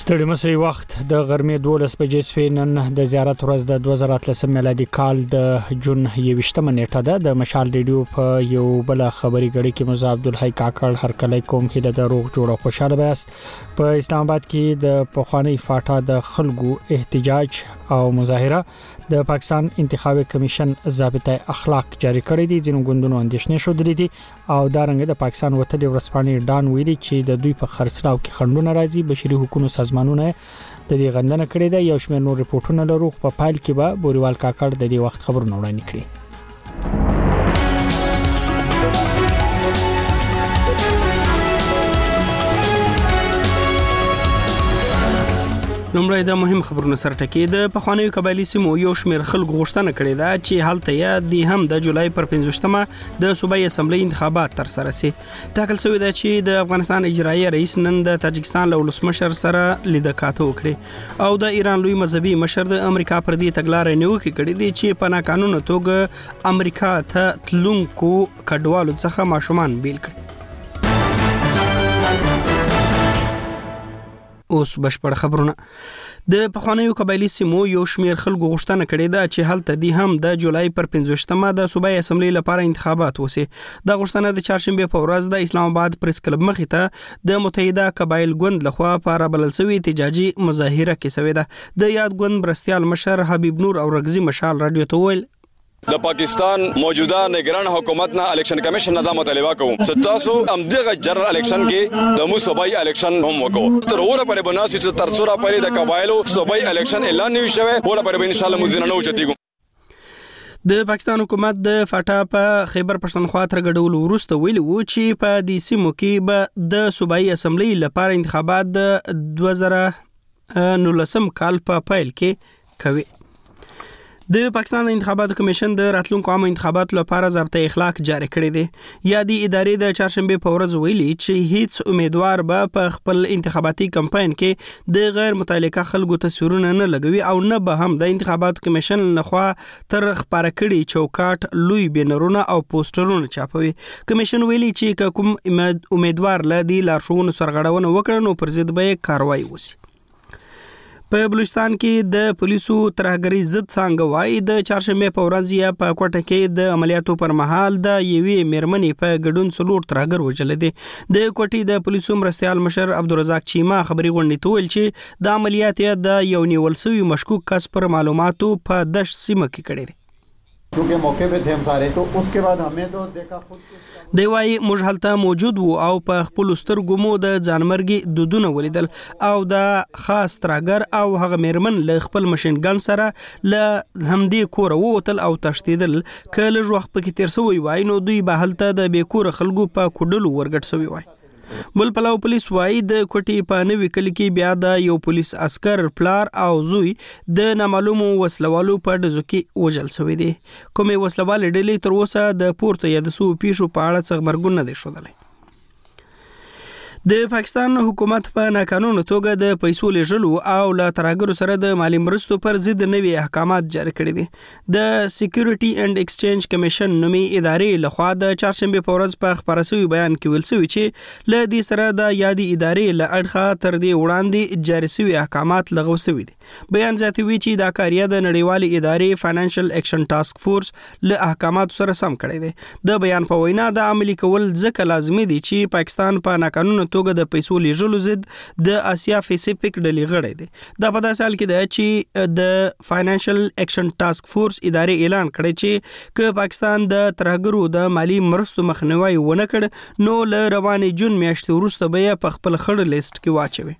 ستړي مسي وخت د غرمې 12 بجې سپینن د زیارت ورځ د 2013 میلادي کال د جون 28 نیټه ده. د مشال ریډیو په یو بل خبري غړي کې موسی عبدالحی کاکړ هر کله کوم هله د روغ جوړ او خوشاله بیاست. په اسلام آباد کې د پخوانی فاټا د خلکو احتجاج او مظاهره د پاکستان انتخابي کمیشن ضابطه اخلاق جاری کړی دي. ځینو ګوندونو اندیشنې شو دي او دا رنګ د پاکستان وتلي ورسپانې ډان ویلي چې د دوی په خرڅلاو کې خندونه راځي. بشري حقوقو سازمانونه د دې غندنه کړې ده. یو شمېر نور ریپورتونه لرو په فایل کې به بوریوال کاکړ د دې وخت خبرونه وړاندې کړي. لومړی د مهم خبرونو سره ټکی د پخوانیو قبایلی سیمو یو شمېر خلکو غوښتنه کړې ده چې هلته یې د هم د جولای پر 15مه د صوبایي اسمبلی انتخابات تر سره سي. ټاکل شوی ده چې د افغانستان اجرایي رئیس نن د تاجکستان له ولسمشر سره لیدکاته وکړي او د ایران لوی مذهبي مشر د امریکا پر دې تګلارې نیوکه کړې دي چې په ناقانونه توګه امریکا ته تلونکو کډوالو څخه ماشومان بیل کړي. اوس بشپړ خبرونه. د پخوانیو قبایلی سیمو یو شمېر خلکو غوښتنه کړې ده چې هلته د هم د جولای پر 15مه د صوبایي اسمبلی لپاره انتخابات وسی. د غوښتنه د چهارشنبه په ورځ د اسلام آباد پریس کلب مخې ته د متحده قبایل ګوند لخوا په رابلل شوی احتجاجي مظاهره کې شوې ده. د یاد ګوند برستیال مشر حبیب نور او رغزي مشال رادیو ته ویل د پاکستان موجوده نگران حکومت نه الیکشن کمیشن نه دا مطالبه کوم چې تاسو امدغه جنرال الیکشن کې د مو صوبایي الیکشن هم وکړو. تر اوره پر بناسي چې تر څوره پرې د قبایلو صوبایي الیکشن اعلان نه شوی اوره پر ان شاء الله موږ نه اوچتیږو. د پاکستان حکومت د فاټا په خیبر پښتونخوا تر ګډولو وروسته ویلي وو چې په دې سیمو کې به د صوبایي اسمبلی لپاره انتخابات د 2019 کال په پیل کې کوي. د پاکستان انتخاباتو کمیشن د راتلونکو عامه انتخاباتو لپاره ضابطه اخلاق جاری کړی دی. یادي ادارې د چهارشنبه په ورځ ویلي چې هیڅ امیدوار به په خپل انتخاباتي کمپاین کې د غیر متعلقه خلکو تصویرونه نه لګوي او نه به هم د انتخاباتو کمیشن لخوا تر خبره کړي چوکاټ لوی بینرونه او پوسټرونه چاپوي. کمیشن ویلي چې کوم امیدوار لدی لارښوونو سرغړونه وکړي نو پر ضد به کاروایی وشي. په بلوچستان کې د پولیسو ترهګری ضد څنګه وای د چهارشنبه په ورځ یا په کوټه کې د عملیاتو پر مهال د یوې میرمنې په ګډون څلور ترهګر وژل دي. د کوټې د پولیسو مرستيال مشر عبدالرزاق چیما خبري غونډې ته ویل چې د عملیات د یو نیول شوی مشکوک کس پر معلوماتو په دش سیمه کې کړي دي. چونکه موقع पे थे हम सारे तो उसके बाद हमें तो देखा खुद دی وای موږ هلته موجود وو او په خپل سترګو مو د ځانمرګي دودونه ولیدل او د خاص ترګر او هغه میرمن له خپل ماشين ګن سره له همدې کور ووتل او تشتیدل کله وخت پکې تیر سوی وای نو دوی به هلته د بیکور خلکو په کوډلو ورګټ سوی وای. بل پلاو پولیس وای د کوټي په نوې کلی کې بیا د یو پولیس عسكر پلار او زوی د نامعلومو وسلوالو په دزو کې وژل شوی دي. کومې وسلوال ډلې تر اوسه د پورته یا د سو پیښو په اړه څه خبرګون نه دي شودلې. د پاکستان حکومت په ناقانونه توګه د پیسو لېږلو او لا ترهګرو سره د مالی مرستو پر ضد نوي احکامات جاری کړي دي. د سکیورټي اینڈ ایکسچینج کمیشن نومي ادارې لخوا د چهارشنبه په ورځ په خبري شوی بیان کې ویل شوی چې له دې سره د یادي ادارې له اړخه تر دې وړاندې جاری شوی احکامات لغوه شوی دي. بیان زیاتوي چې دا کاریه د نړیوالې ادارې فاینانشل اکشن ټاسک فورس له احکاماتو سره سم کړي دي. د بیان په وینا د عملي کول ځکه لازمي دي چې پاکستان په ناقانونه توګه د پیسو لیږلو ضد د آسیا پیسفیک ډلې غړی دی. دا په داسې حال کې ده چې د فاینانشل اکشن ټاسک فورس ادارې اعلان کړی چې که پاکستان د ترهګرو د مالی مرستو مخنیوي ونه کړ نو له روانې جون میاشتې وروسته به په خپل خړ لیست کې واچوي.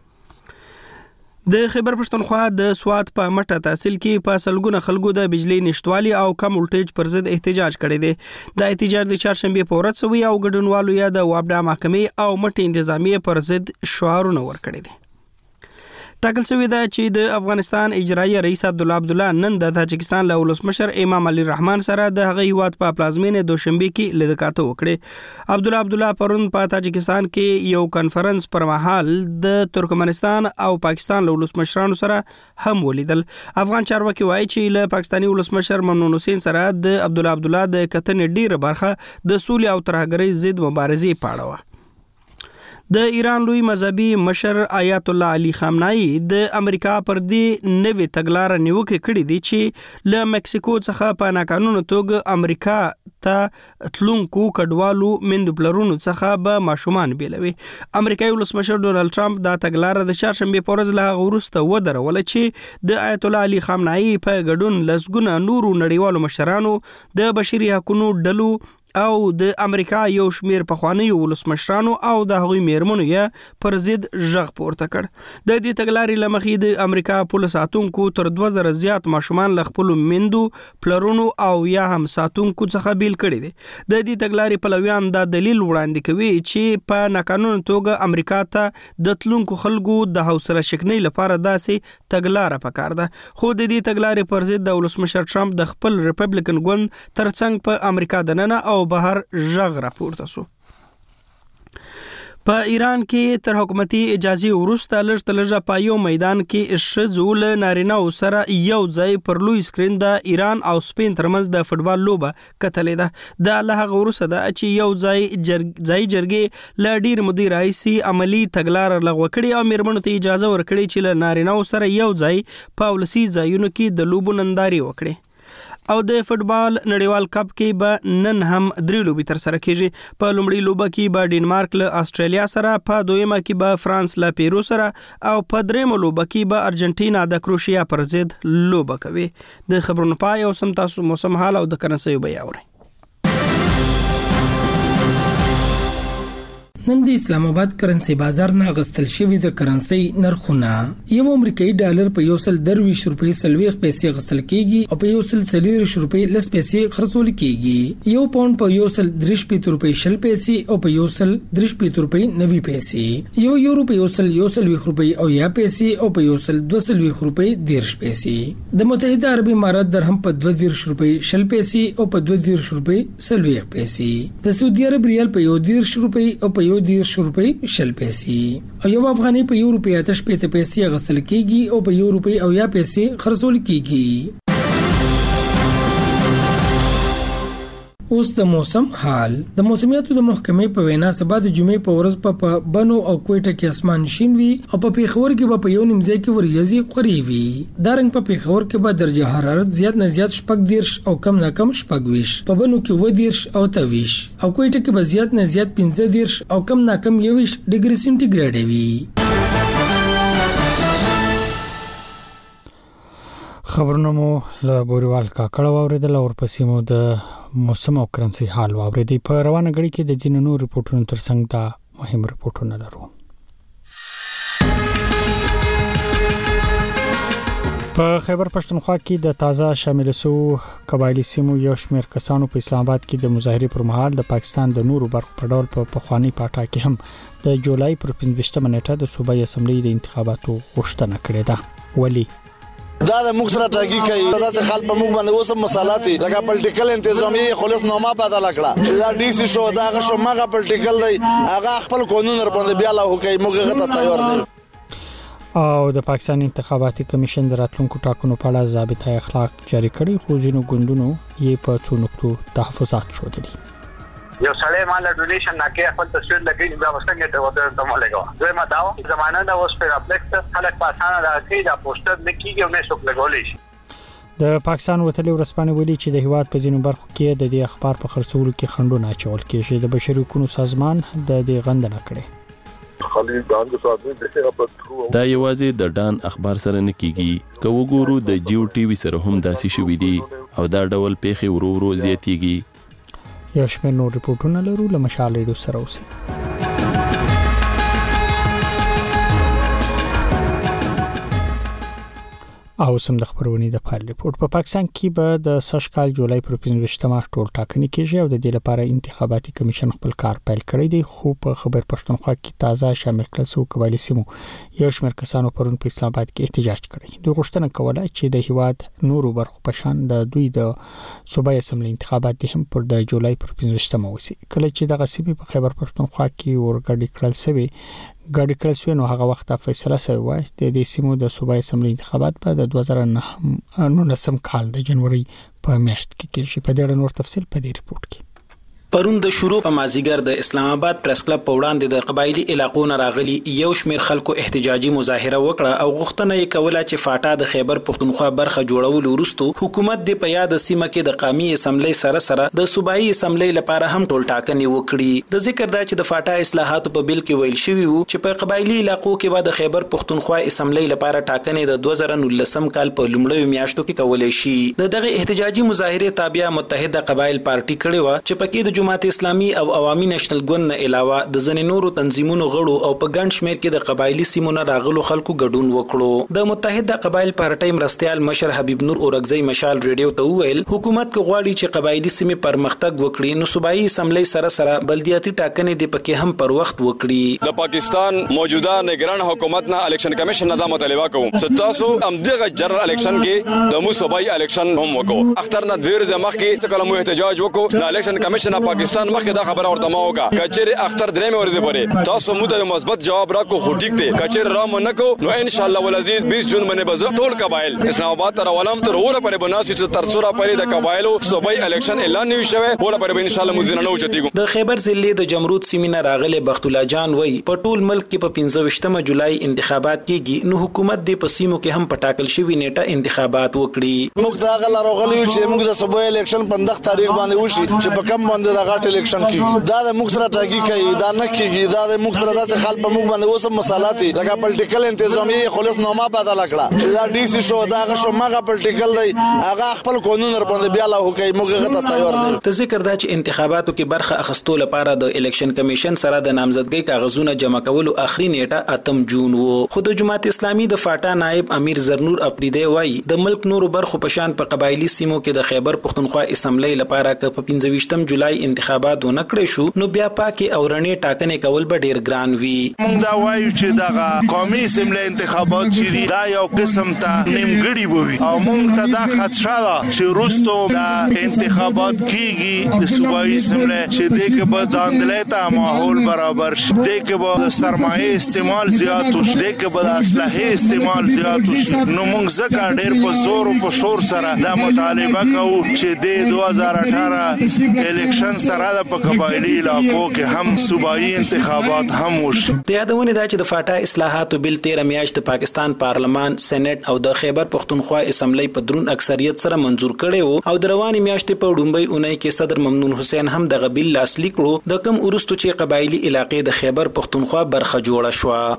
د خیبر پښتونخوا د سوات په مټه تحصیل کې په سلګونه خلکو د بجلی نشټوالي او کم ولټیج پر ضد احتجاج کړی دی. د احتجاج د چهارشنبه په ورځ سوی او ګډونوالو یا د وابډا محکمې او مټ انتظامیه پر ضد شعارونه ورکړي دي. ټاکل شوی ده چې د افغانستان اجرایي رئیس عبدالله نن د تاجکستان له ولسمشر امام علي رحمان سره د هغه هیواد په پلازمینه دوشنبه کې لیدکاته وکړي. عبدالله پرون په تاجکستان کې یو کانفرنس پر مهال د ترکمنستان او پاکستان له ولسمشرانو سره هم ولیدل. افغان چارواکي وایي چې له پاکستاني ولسمشر ممنون حسین سره د عبدالله د کتنې ډیره برخه د سولې او ترهګرۍ ضد مبارزې په اړه و. د ایران لوی مذهبي مشر آیت الله علي خامنه‌ای د امریکا پر دې نوې تګلارې نیوکه کړې دي چې له مکسیکو څخه په ناقانونه توګه امریکا ته تلونکو کډوالو مندو پلرونو څخه به ماشومان بیلوي. امریکایي ولسمشر ډونالد ټرمپ دا تګلارې د چهارشنبه په ورځ له وروسته ودرول چې د آیت الله علي خامنه‌ای په ګډون لسګونه نورو نړیوالو مشرانو د بشري حقوقو ډلو او د امریکا یو شمیر پخوانیو ولسمشرانو او د هغوی میرمنو یې پر ضد ژغ پورته کړ. د دې تګلارې لمخې د امریکا پولیس ساتونکو تر 2000 زیات ماشومان ل خپل مندو پلرونو او یا هم ساتونکو څخه بیل کړي دي. د دې تګلارې پلویان دا دلیل وړاندې کوي چې په ناقانونه توګه امریکا ته د تلونکو خلکو د حوصله شکنۍ لپاره داسې تګلارې پکار ده. خو د دې تګلارې پر ضد د ولسمشر ټرمپ د خپل ریپبلیکن ګوند ترڅنګ په امریکا دننه او بهر ژغ راپورته شو. په ایران کې تر حکومتي اجازه وروسته لږ په یو میدان کې ښځو له نارینه‌و سره یو ځای پر لوی سکرین د ایران او سپین ترمنځ د فوټبال لوبه کتلې ده. د هغه وروسته ده چې یو ځای جرګې له ډیر مودې راهیسې عملی تګلارې لغوه کړې او میرمنو ته اجازه ورکړې چې له نارینه‌و سره یو ځای په ولسي ځایونو کې د لوبو ننداري وکړي. او د فوټبال نړیوال کپ کې به نن هم 3 لوبې تر سره کیږي. په لومړي لوبه کې به ډنمارک له استرالیا سره، په دویمه کې به فرانس له پیرو سره او په دریمه لوبه کې به ارجنټینا د کروشیا پر ضد لوبه کوي. د خبرونو پای او سم تاسو موسم حال او د کرنسي بیان اورئ. نن د اسلام آباد کرنسي بازار نه غستل شوی د کرنسي نرخونه یو امریکایي ډالر په 123 روپۍ 40 پیسې غستل کیږي او په 140 روپۍ 10 پیسې خرڅول کیږي. یو پاوند په 130 روپۍ 20 پیسې او په 130 روپۍ 90 پیسې. یو یورو په 120 روپۍ او 10 پیسې او په 120 روپۍ 10 پیسې. د متحده عرب امارات درهم په 22 روپۍ 20 پیسې او په 22 روپۍ 40 پیسې. د سعودي عرب ریال په 10 روپۍ او په 10 روپۍ 20 پیسې او یو افغاني په 1 روپۍ 8 پیسې غستل کیږي او په 1 روپۍ او 10 پیسې خرڅول کیږي. اوس د موسم حال. د موسمیاتو د محکمې په وینا سبا د جمعې په ورځ په بنو او کوټه کې اسمان شین وي او په پیښور کې په یو نیمځای کې وریځي خوري وي. دا رنګ په پیښور کې به درجه حرارت زیات نه زیات 14 او کم نه کم 20. په بنو کې 20 او 23 او کوټه کې به زیات نه زیات 15 او کم نه کم 20 ډیګري سنټیګریډ وي. خبرونه مو له بوريوال کاکړه واوریدل او ورپسې مو د موسم او کرنسي حال واوریدي. په روانه غړي کې د جنونو ریپورتونو ترڅنګ دا مهم ریپورتونه لرو. په خیبر پښتونخوا کې د تازه شامل سو قبایلی سیمو یو شمېر کسانو په اسلام آباد کې د مظاهرې پر مهال د پاکستان د نورو برخو په ډول په پخوانی پاټا کې هم د جولای پر 15 نیټه د صوبایي اسمبلی د انتخاباتو غوښتنه کړې ده. ولی دا د موږ سره ټاګي کوي دا چې خلک په موږ باندې اوسم مسالاتي لکه پولیټیکل انتظامیه خلاص نوما بدل کړه چې دا ډي سي شو دا غشو ماغه پولیټیکل دی هغه خپل قانون ور باندې بیا له کوي موږ غته تیار دي. او د پاکستان انتخاباتي کمیشن د راتلونکو ټاکنو په اړه ضابطه اخلاق جاری کړي خو ځینو ګوندونو یې په څو نقطو تحفظات شوړي. یو سړی مال ډونیشن نه کې خپل تصویر لګي دا وسنګ ته ودر ته ملګو زه ما داو زمانه دا اوس په اپلیکس خلک پاسانه راځي دا پوسټر نکیږي او نه څوک لګولې شي. د پاکستان وتلي ورسپانې ویلي چې د هیواد په ځینو برخو کې د دې اخبار په خرڅولو کې خنډونه اچول کېږي. د بشري حقوقو سازمان د دې غندنه کړې. دا یوازې د ډان اخبار سره نه کیږي. که وګورو د جیو ټي وي سره هم داسې شوې دي او دا ډول پیښې ورو ورو زیاتېږي. یو شمېر نور ریپورتونه لرو له مشال ریډیو سره اوسئ. او سم د خبرونې د پال ریپورت. په پاکستان کې به د سږ کال جولای پر 15 ټول ټاکنې کېږي او د دې لپاره انتخاباتي کمیشن خپل کار پیل کړی دی. خو په خبر پښتونخوا کې تازه شامل کړل سو قبایلی سیمو یو شمېر کسانو پرون په اسلام آباد کې احتجاج کړی. دوی غوښتنه کوله چې د هیواد نورو برخو په شان د دوی د صوبایي اسمبلی انتخابات هم پر د جولای پر 15 وسی. کله چې د غصبي په خبر پښتونخوا کې ورګډی کړل سوی ګاډي کړسوي نو هغه وخت فیصله شوی و چې د سیمو د صوبایي اسمبلی انتخابات په 2019 کال د جنوري په میاشت کې کېږي. په دې اړه نور تفصیل په دې ریپورت کې. پرون د شروع په مازیګر د اسلام آباد پریس کلب په وړاندې د قبایلی علاقو نه راغلي یو شمېر خلکو احتجاجي مظاهره وکړه او غوښتنه یې کوله چې فاټا د خیبر پښتونخوا برخه جوړولو وروسته حکومت د په یاد سیمه کې د قومي اسمبلی سره د صوبایي اسمبلی لپاره هم ټول ټاکنې وکړي. د ذکر دا چې د فاټا اصلاحاتو په بیل کې ویل شوی وو چې په قبایلی علاقو کې به د خیبر پښتونخوا اسمبلی لپاره ټاکنې د 2019 کال په لومړیو میاشتو کې کولای شي. دغه احتجاجي مظاهره تابع متحده قبایل پارټي کړي و چې پکې د جماعت اسلامي او عوامي نېشنل ګوند نه علاوه د ځینې نورو تنظیمونو غړو او په ګڼ شمېر کې د قبایلی سیمو نه راغلو خلکو ګډون وکړو. د متحده قبایل پارټۍ مرستيال مشر حبیب نور اورګزی مشال ریډیو ته وویل حکومت کو غواړي چې قبایلی سیمې پرمختګ وکړي نو صوبایي اسمبلی سره بلدیاتي ټاکنې د پکې هم پر وخت وکړي. د پاکستان موجوده نگران حکومت نه الیکشن کمیشن نه دا مطالبه کوم چې تاسو امدغه جنرال الیکشن کې د مو صوبایي الیکشن هم وکړو. اختر نه ډیر ځمخ کې څه کلمو احتجاج وکړو د الیکشن کمیشن پاکستان مخکې دا خبره ورته ما وکړه کچېر اختر درې مې ورته پره تاسو مو ته مثبت جواب راکو خو ټیک دی کچېر رام نه کو نو ان شاء الله ولعزیز 20 جون باندې بز ټول قبایل اسلام آباد تر ولم تر اوره پرې بناسي چې تر څوره پرې د قبایلو صوبایي الیکشن اعلان نیو شوی اوره پرې ان شاء الله مو نه وچتیګو. د خیبر ضلع د جمرود سیمینه راغله بخت الله جان وای په ټول ملک کې په 15 جولای انتخابات کیږي نو حکومت د پسیمو کې هم پټاکل شوی نیټه انتخابات وکړي. موږ دا غل راغلی چې موږ د صوبایي الیکشن 15 تاریخ باندې وشي چې په کم باندې د غاټ الیکشن کیږي دا د موږ سره ټاګي کوي دا نه کیږي دا د موږ سره د خلک په موږ باندې اوسم مسالات لکه پولیټیکل انتظامیه خلاص نامه بدل کړه دا ډي سي شو دا غشو ماغه پولیټیکل دی هغه خپل قانون ور باندې بیا له حکومت موږ غته تیار دي. ته ذکر دا چې انتخاباتو کې برخه اخستو لپاره د الیکشن کمیشن سره د نامزدګۍ کاغذونه جمع کولو اخري نیټه 8 جون وو. خو د جماعت اسلامي د فاټا نائب امیر زرنور اپریدی وای د ملک نورو برخو په شان په قبایلی سیمو کې د خیبر پښتونخوا اسمبلی لپاره ک په 15 جولای انتخابات ونه کړی شو نو بیا پاکي او رڼې ټاکنې کول به ډیر ګران وي. موږ دا وایو چې دا قومي اسمبلی انتخابات چې دا یو قسم ته نیمګړی وي او موږ ته دا خدشه ده چې روستو دا انتخابات کیږي د صوبایي اسمبلی چې د کې به داندلې ته ماحول برابر شي د کې به سرمایه استعمال زیات وشي د کې به اسلحه استعمال زیات وشي نو موږ ځکه ډیر په زور او په شور سره دا مطالبه کوو چې د 2018 الیکشن سره د قبایلی علاقو کې هم صوبایي انتخابات هم وشي. د یادونه دا چې د فاټا اصلاحاتو بل 13 میاشت د پاکستان پارلمان سېنات او د خیبر پښتونخوا اسمبلی په درون اکثریت سره منزور کړي وو او د رواني میاشتې په ډومبۍ اونۍ کې صدر ممنون حسین هم د غبیل لاسلیک کړو د کم ورستو چې قبایلی علاقې د خیبر پښتونخوا برخه جوړه شو.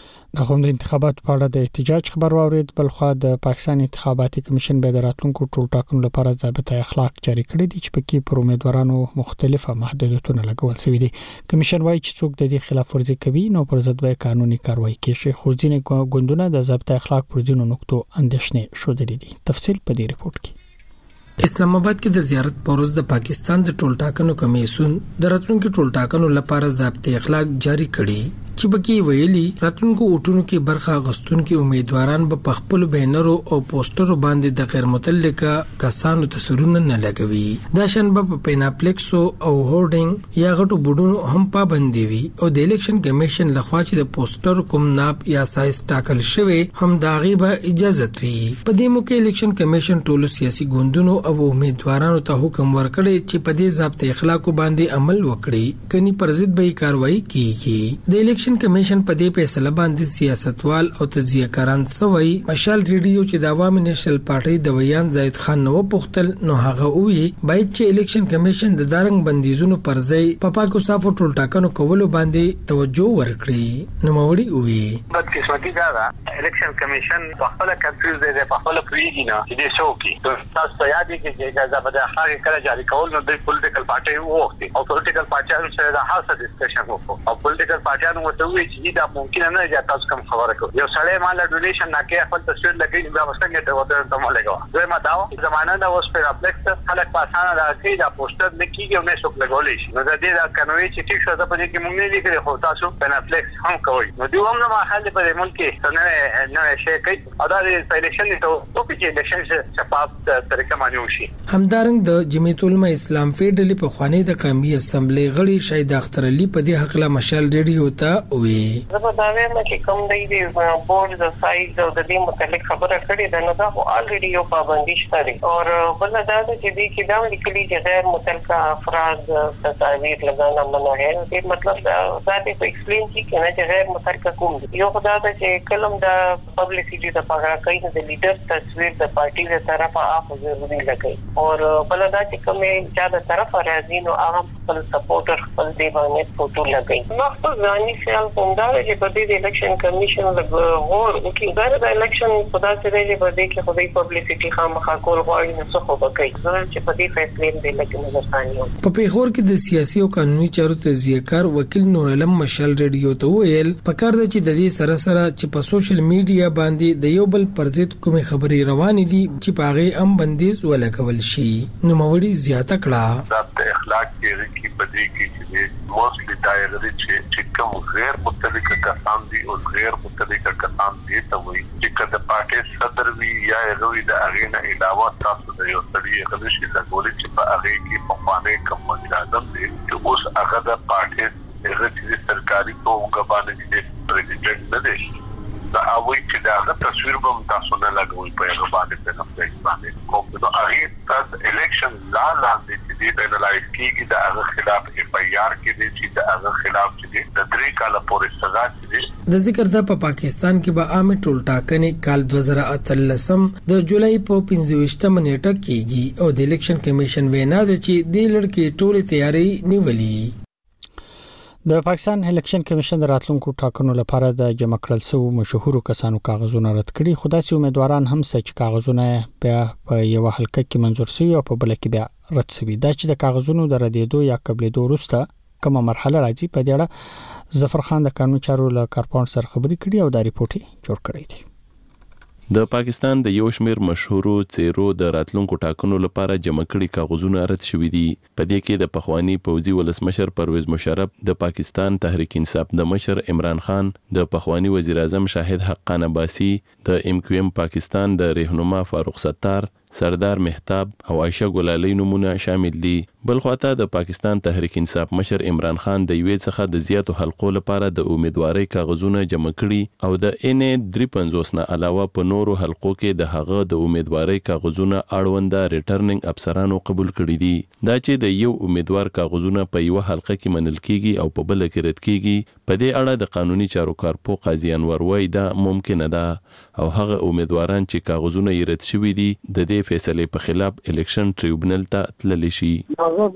د قوم د انتخابات په اړه د احتجاج خبر واورید بل خو د پاکستان انتخاباتي کمیشن به د راتلونکو ټول ټاکنو لپاره ضابطه اخلاق جاری کړی دي چې پکې پر امیدوارانو مختلفه محدودیتونه لګول شوي دي. کمیشن وایي چې څوک د دې خلاف ورزي کوي نو پر ضد به قانوني کاروایی کیږي. خو ځینې ګوندونه د ضابطه اخلاق پر ځینو نقطو اندېښنې شودلې دي. تفصیل په دې ریپورت کې. اسلام آباد کې د زیارت پروز د پاکستان د ټول ټاکنو کمیسیون د راتلونکو ټول ټاکنو لپاره ضابطه اخلاق جاری کړي چې بګي ویلي راتلونکو اوټونو کې برخه غستونکو امیدواران به خپل بینرو او پوسټرو باندې د غیر متعلقه کسانو تصویرونه نه لګوي. دا شن په پیناپلیکسو او هورډینګ یا غټو بډونو هم پابندي وي او د الیکشن کمیشن لخوا چې د پوسټر کوم ناپ یا سایز ټاکل شوی هم داغي به اجازه وي. په دې موقع الیکشن کمیشن ټولو سیاسي ګوندونو او امیدوارانو ته حکم ورکړی چې په دې ضابطه اخلاق باندې عمل وکړي کني پر ضد به کاروایی کیږي. د الیکشن کمیشن په دې فیصله باندې سیاستوال او تجزیه کاران سوي مشال ریډیو چې د عوامي نېشنل پارټۍ د ویان زید خان نو پختل نو هغه وی باید چې الیکشن کمیشن د دارنګ بندیزونو پر ځای په پاکو صافو ټول ټاکنو کولو باندې توجه ورکړي. نو موري وی د قسمتي دا الیکشن کمیشن په خپل کنفیوز دی په خپل پریږي نه چې د شو کې تاسو ته یاد دي چې اجازه به د اخلاق کله جاری کول نو د پولیټیکل پارټي ووختي او پولیټیکل پارټیانو سره د حاصل ډسکشن وکړو او پولیټیکل پارټیانو وی چې دا ممکن نه دی تاسو کوم خبره کوي یو سړی مال ډونیشن نه کې خپل تصویر لګي دا وسنګ ته وته ته مالګو زه ما داو زمانه دا اوس په افلیکس خلک پاسانه راځي دا پوسټر نه کیږي او نه څوک لګولې شي نو دا دې دا قانوني چې ټیک شو دا په دې کې مونږ نه لیکلي خو تاسو په افلیکس هم کوي نو دوی هم نه حل په ملک کې نه شي کوي او دا د الیکشن ته په کې الیکشن شفاف طریقه باندې وشي. همدارنګ د جمعیت العلماء اسلام فیډرالي په خوانی د قومي اسمبلی غړي شهید اختر علي په دې حق له مشال ریډیو ته وی زه دا وایم چې کوم دی بورډ د سایز او د دې متعلق خبره کړې ده، نو دا خو الریډي یو پابندي شته او بل دا چې دې کې دا لیکلي چې غیر متعلقه افراد تصاویر لګانا منع ہے. دې مطلب دا دې په ایکسپلین کی کنه چې غیر متعلقه کوم دی. یو خدای ته چې کلم دا پبلسټی د پاګه کوي د لیډر تصویر د پارټي له طرفه اپ ضروري لګي او بل دا چې کومه چا د طرفه راځي نو هغه خپل سپورټر خپل دی باندې فوټو لګي. نو خپل ځاني خیال کوم دا چې په دې الیکشن کمیشن لګور او کې دا د الیکشن په داسې دی په دې کې خو د پبلسټی خامخا کول غواړي نو څه خو وکړي چې په دې فیصله دې لکه نظر ثانیو. په پیښور کې د سیاسي او قانوني چارو تجزیه‌کار وکیل نور علم مشال ریډیو ته ویل پکار د چې د دې سره چې په سوشل میډیا باندې د یو بل پر ضد کومې خبرې روانې دي چې پاغه ام بندیز ولګول شي. نو موري زیاته کړه د اخلاق کې بدی کې چې موستلی دایره چې کوم غیر متعلق کسان دي او غیر متعلق کسان دي ته وایي چې کله پاکه صدر وی یا غوی د اغینه علاوه تاسو د یو سړي غلشي لګول چې په هغه کې په خوانه کوم اعظم دي چې اوس هغه د پاکه هغه چې سرکاري توګه باندې چې پریزیډنټ نه دی دا اوی چې دا تصویر به تاسو نه لګوي په هغه باندې په نفس باندې کوم نو هغه تاسو الیکشن لا لاندې چې د انالایز کیږي د هغه خلاف اف ای آر کې چې د هغه خلاف چې د 3 کال پورې سزا چې د ذکر د پاکستان کې به عام ټول ټاکنې کال 2013 د جولای په 25 نیټه کېږي او د الیکشن کمیشن وینا ده چې د لړکې ټول تیاری نیولې. د پاکستان الیکشن کمیشن د راتلونکو ټاکنو لپاره د جمع کړل شوو مشهورو کسانو کاغذونه رد کړي. خو داسې امیدواران هم چې کاغذونه په یو حلقه کې منظور شوي او په بل کې بیا رد شوي. دا چې د کاغذونو د ردیدو یا قبلېدو وروسته کومه مرحله راځي په دې اړه ظفر خان د قانون چارو له کارپاوند سره خبرې کړي او دا ریپورت جوړ کړی دی. د پاکستان د یو شمیر مشهورو څیرو د راتلونکو ټاکنو لپاره جمع کړي کاغذونه رد شوي دي. په دې کې د پخوانی پوځي ولسمشر پرویز مشرف، د پاکستان تحریک انصاف د مشر عمران خان، د پخوانی وزیر اعظم شاهد حقان عباسی، د ام کیو ام پاکستان د رهنما فاروق ستار، سردار مهتاب او عائشہ ګلالی نمونه شامل دي. بل خواته د پاکستان تحریک انصاف مشر عمران خان د یوې څخه د زیاتو حلقو لپاره د امیدوارۍ کاغذونه جمع کړي او د ان 350 نه علاوه په نورو حلقو کې د هغه د امیدوارۍ کاغذونه اړونده ریټرنینګ افسرانو قبول کړي دي. دا چې د یو امیدوار کاغذونه په یو حلقه کې منل کیږي او په بل کې رد کیږي، په دې اړه د قانوني چارو کارپو قاضي انور وای دا ممکن ده او هغه امیدواران چې کاغذونه یې رد شوي دي د دې فیصله په خلاف الیکشن ټریبونل ته تللی شي. هغه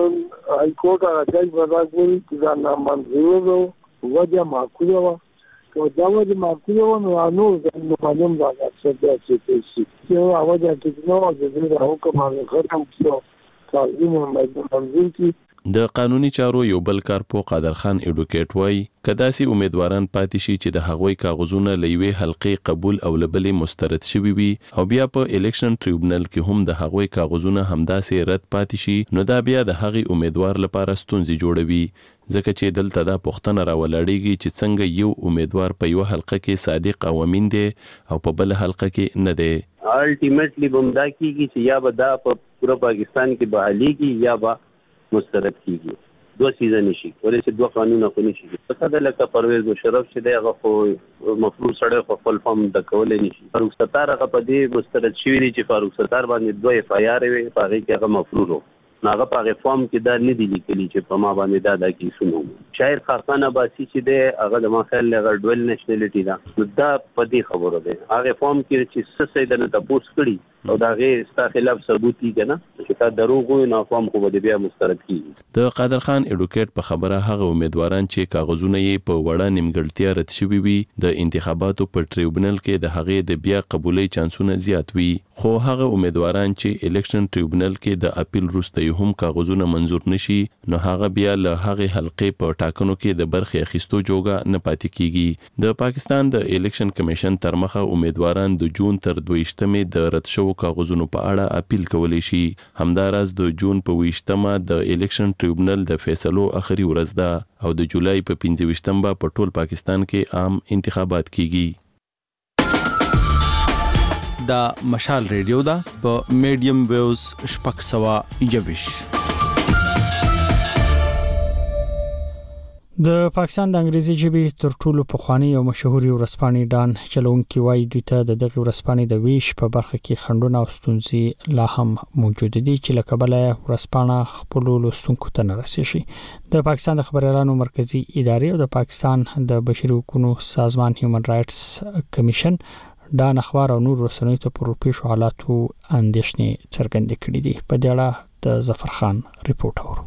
های کورټ هغه جج ورغوي چې دا نامنظور وجه معقوله و او دا وجه معقوله و نو د معلوم دا چې چې هغه وجه چې نو د دې حکم باندې ختم کیو قانون منظور کی. د قانوني چارو یو بل کارپو قادر خان ایډوکیټ وای کداسي امیدواران پاتې شي چې د هغوی کاغذونه لوي حلقې قبول او لبلې مسترد شوي وي او بیا په الیکشن ټریبونل کې هم د هغوی کاغذونه همداسې رد پاتې شي، نو دا بیا د هغوی امیدوار لپاره ستونزې جوړوي، ځکه چې دلته دا پوښتنه راولړېږي چې څنګه یو امیدوار په یو حلقه کې صادق او امین دی او په بل حلقه کې نه دی. الټیمیټلی بمدا کیږي چې یا به دا په پورا پاکستان کې بحاليږي یا به مسترد کیږي. دوه سیزن شي ولې چې دوه قانونونه خو نشي. څه د لکه پرویز مشرف چې دی هغه خو مفروض سره خپل فهم د کولې نشي. فاروق ستار هغه په دې مسترد شوی دی چې فاروق ستار باندې دوه اف ای آر وي په هغه کې هغه مفروض وو. هغه په فارم کې دا نه دی لیکلي چې په ما باندې دا کې شنو. شاعر خاقان عباسی چې دی هغه د ما خیال له ډول نېشنلټی دا دا په دې خبره ده. هغه فارم کې چې څه څه د تپوس کړي او دا غي ستا خلاف ثبوت کیږي نه چې تا دروغ وي نه فارم خو به بیا مسترد کیږي. د قادر خان ایډوکیټ په خبره هغه امیدواران چې کاغذونه یې په وړه نیمګړتیا رد شوي وي د انتخاباتو په ټریبونل کې د هغه د بیا قبولۍ چانسونه زیات وي، خو هغه امیدواران چې الیکشن ټریبونل کې د اپیل وروسته هم کاغذونه منظور نشي نو هغه بیا له هغه حلقې په ټاکنو کې د برخې اخیستو جوګه نه پاتې کیږي. د پاکستان د الیکشن کمیشن تر مخه امیدواران د جون تر 22مې د رد شوو کاغذونو په اړه اپیل کولی شي. همداراز د جون په 20مه د الیکشن ټریبونل د فیصلو اخري ورځ ده او د جولای په 25مه په ټول پاکستان کې عام انتخابات کیږي. دا مشال ریډیو دا په میډیم ویوز شپږ سوه یویش. د پاکستان د انګریزي ژبې تر ټولو پخوانی او مشهور ورځپاڼې ډان چلونکي وایي دوی ته د دغه ورځپاڼې د ویش په برخه کې خنډونه او ستونزې لا هم موجود دي چې له کبله ورځپاڼه خپل لوستونکو ته نه رسیږي. د پاکستان د خبريالانو مرکزی ادارې او د پاکستان د بشري حقوقو سازمان هیومن رائټس کمیشن ډان اخبار او نور رسنیو ته پر پیښو حالاتو اندېښنې څرګندې کړې دي. په دې اړه د ظفر خان ریپورت اورو.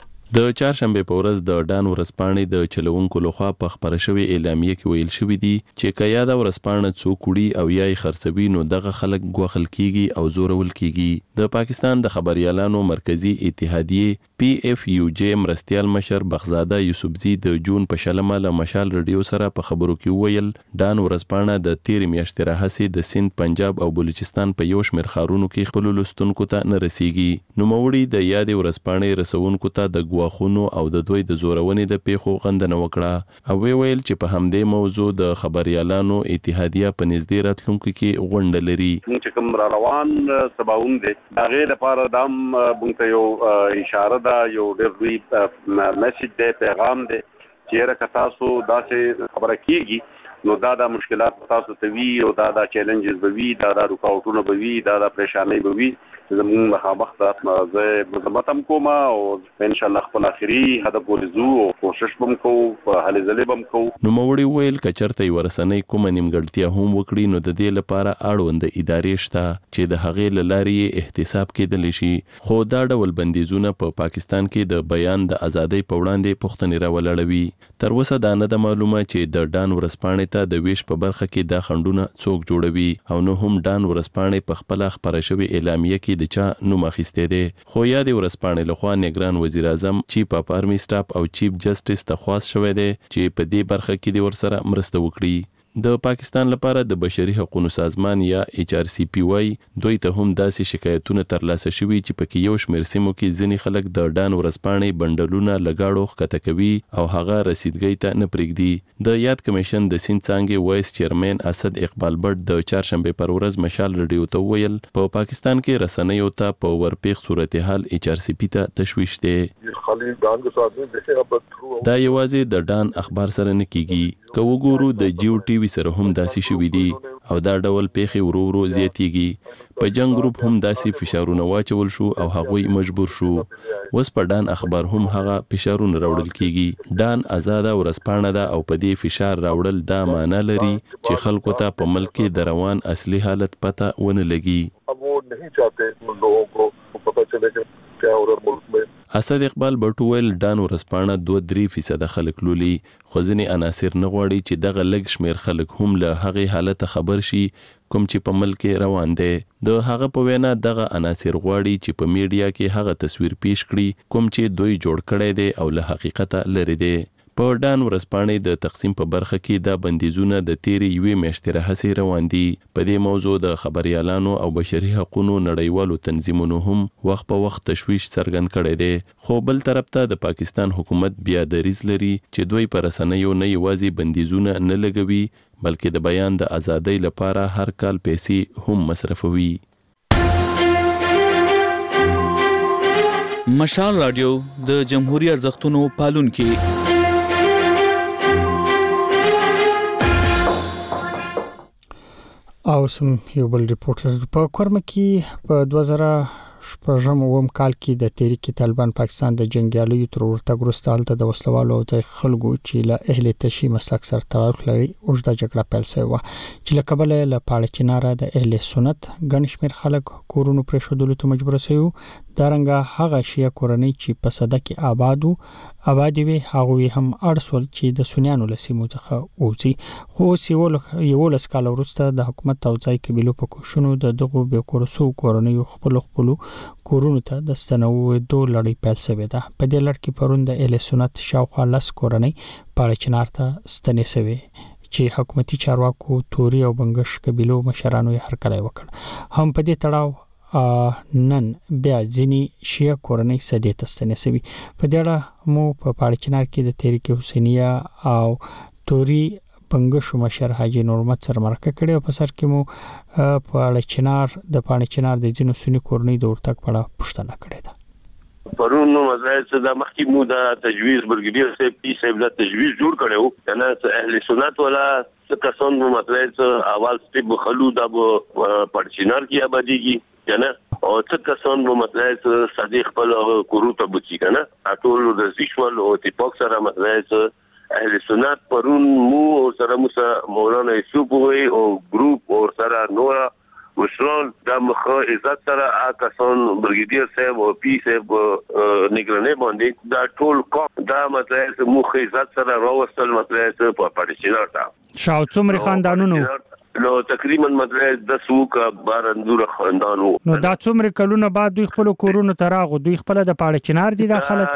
د چهارشنبه په ورځ د ډان ورځپاڼې د چلوونکو لخوا په خبره شوی اعلامیه کې ویل شوی دی چې کیا دا ورځپاڼه څوک وړي او یا یې خرڅوي نو دغه خلک غوښل کیږي او زورول کیږي. د پاکستان د خبريالانو مرکزی اتحادیه PFUJ مرستيال مشر بغزاده یوسفزی د جون په شلمه له مشال رادیو سره په خبرو کې ویل ډان ورځپاڼه د 13 میاشتې راهسي د سند، پنجاب او بلوچستان په یو شمېر ښارونو کې خپل لوستونکو ته نه رسیږي. نو موړي د یادې ورځپاڼې رسونکو ته د غواخونو او د دوی د زورونې د پیښو غندنه وکړه او ویل چې په همدې موضوع د خبريالانو اتحادیه په نږدې راتلونکو کې غونډه لري. چې کوم روان سباوند دي هغه لپاره دام بونته یو اشاره دا یو ډېر لوی میسج دی، پیغام دی چې راکا تاسو داسې خبره کیږي نو دا مشکلات تاسو ته وی او دا چیلنجز به وی، دا رکاوټونه به وی، دا پریشانای به وی. زمون مخابخ زه متم کوم او ان شاء الله خپل اخري هدف ورزو او کوشش بم کو په حل زلي بم کو. نو موړي ویل کچرته ورسنۍ کوم نیمګړتیا هم وکړي نو د دې لپاره اړوند ادارې شته چې د هغې لاري احتساب کېدل شي. خو دا ډول بندیزونه په پاکستان کې د بیان د ازادۍ په وړاندې پوښتنې راولړوي. تر اوسه دا نه د معلومه چې د ډان ورځپاڼې ته د ویش په برخه کې دا خنډونه څوک جوړوي او نو هم ډان ورځپاڼې په خپل خبره شوی اعلامیه کې د چا نوم اخیسته دي. خو یادې ورځپاڼې لخوا نگران وزیر اعظم چیف اف آرمی سټاف او چیف جسټس ته خواست شوی دی چې په دې برخه کې د ورسره مرسته وکړي. د پاکستان لپاره د بشري حقوقو سازمان یا HRCP وای دوی ته هم داسې شکایتونه ترلاسه شوي چې پکې یو شمېر سیمو کې ځینې خلک د ډان ورځپاڼې بندلونه لګاړو ښکته کوي او هغه رسیدګۍ ته نه پرېږدي. د یاد کمیشن د سند څانګې وایس چیرمن اسد اقبال بټ د چهارشنبه پر ورځ مشال رادیو ته ویل په پاکستان کې رسنیو ته په ورپېښ صورتحال HRCP ته تشویش دی. دا یوازې د ډان اخبار سره نه کیږي. که وګورو د جیو ټي وي سره هم داسې شوي دي او دا ډول پیښې ورو ورو زیاتېږي. په جنگ ګروپ هم داسې فشارونه واچول شو او هغوی مجبور شو. اوس په ډان اخبار هم هغه فشارونه راوړل کیږي. ډان آزاده ورځپاڼه ده او په دې فشار راوړل دا معنی لري چې خلکو ته په ملک کې د روان اصلي حالت پته ونه لګي. اسد اقبال بټویل ډان ورځپاڼه 2-3% خلک لولي خو ځینې عناصر نه غواړي چې دغه لږ شمیر خلک هم له هغې حالت خبر شي کوم چې په ملک روان دی. د هغه په وینا دغه عناصر غواړي چې په میډیا کې هغه تصویر پیش کړي کوم چې دوی جوړ کړی دی او له حقیقت لري دی. په ډان ورځپاڼې د تقسیم په برخه کې دا بندیزونه د تیرې یوې میاشتې راهیسې روان دي. په دې موضوع د خبريالانو او بشري حقوقو نړیوالو تنظیمونو هم وخت په وخت تشویش څرګند کړی دی. خو بل طرف ته د پاکستان حکومت بیا دریځ لري چې دوی پر رسنیو نه یوازې بندیزونه نه لګوي بلکې د بیان د ازادۍ لپاره هر کال پیسې هم مصرفوي. مشال رادیو د جمهوریت ارزښتونو پالونکي. او سم یو بل ریپورټر په کورم کې په 2018 کال کې د تحریک طالبان پاکستان د جنگیالیو تر ورتګ وروسته هلته د وسلوالو او ځای خلکو چې له اهل تشي مسلک سره تعلق لري اوږده جګړه پیل شوې و چې له کبله له پاړه چناره د اهل سنت ګڼ شمېر خلک کورونو پرېښودلو ته مجبور شوي. دارنګه هغه شیعه کورنۍ چې په صده کې آباد وي هغه هم اړسول چې د سنیانو له سیمو څخه اوځي. خو یو لس کال وروسته د حکومت او ځای قبیلو په کوششونو د دغو بې کورسو کورنیو خپل کورونو ته د ستنولو لړۍ پیل شوې ده. په دې لړ کې پرون د اهل سنت شاوخوا 10 کورنۍ پاړه چنار ته ستنې شوې چې حکومتي چارواکو توري او بنگش قبیلو مشرانو یې هرکلی وکړ. هم په دې تړاو نن بیا ځینې شیعه کورنۍ سدې ته ستنې شوي. په دې اړه مو په پاړه چنار کې د تحریک حسینیه او توري پنګشو مشر حاجی نور محمد سره مرکه کړې او په سر کې مو په اړه چنار د جنو سنی کورنۍ د ورتګ په اړه پوښتنه کړې ده. پرون نو مزایده د مخکې مو د تجویز برګډیر صاحب پی صاحب د تجویز جوړ کړو کنه اهل سنت ولا کسان مو مزایده اول سټیپ خلو د پړچینار کې آبادی کی کنه او څه کسان مو مزایده صدیق خپل کورو ته بچی کنه ټول د زیشول او اتفاق سره مزایده اهل سنت پرون مو سره مولانا یوسف وی او ګروپ او سره نورا مشران د مخه عزت سره آکسان برګډیر صاحب او پی صاحب نگرانه باندې دا ټول قوم دا مطلب مخه عزت سره راوستل مطلب په پړچینار تا شاو څومره خاندانونو نو تقریبا مطلب 10 کا 12 اندور خاندانو نو دا څومره کلونه بعد دوی خپل کورونو تراغو دوی خپل د پړچینار دي داخله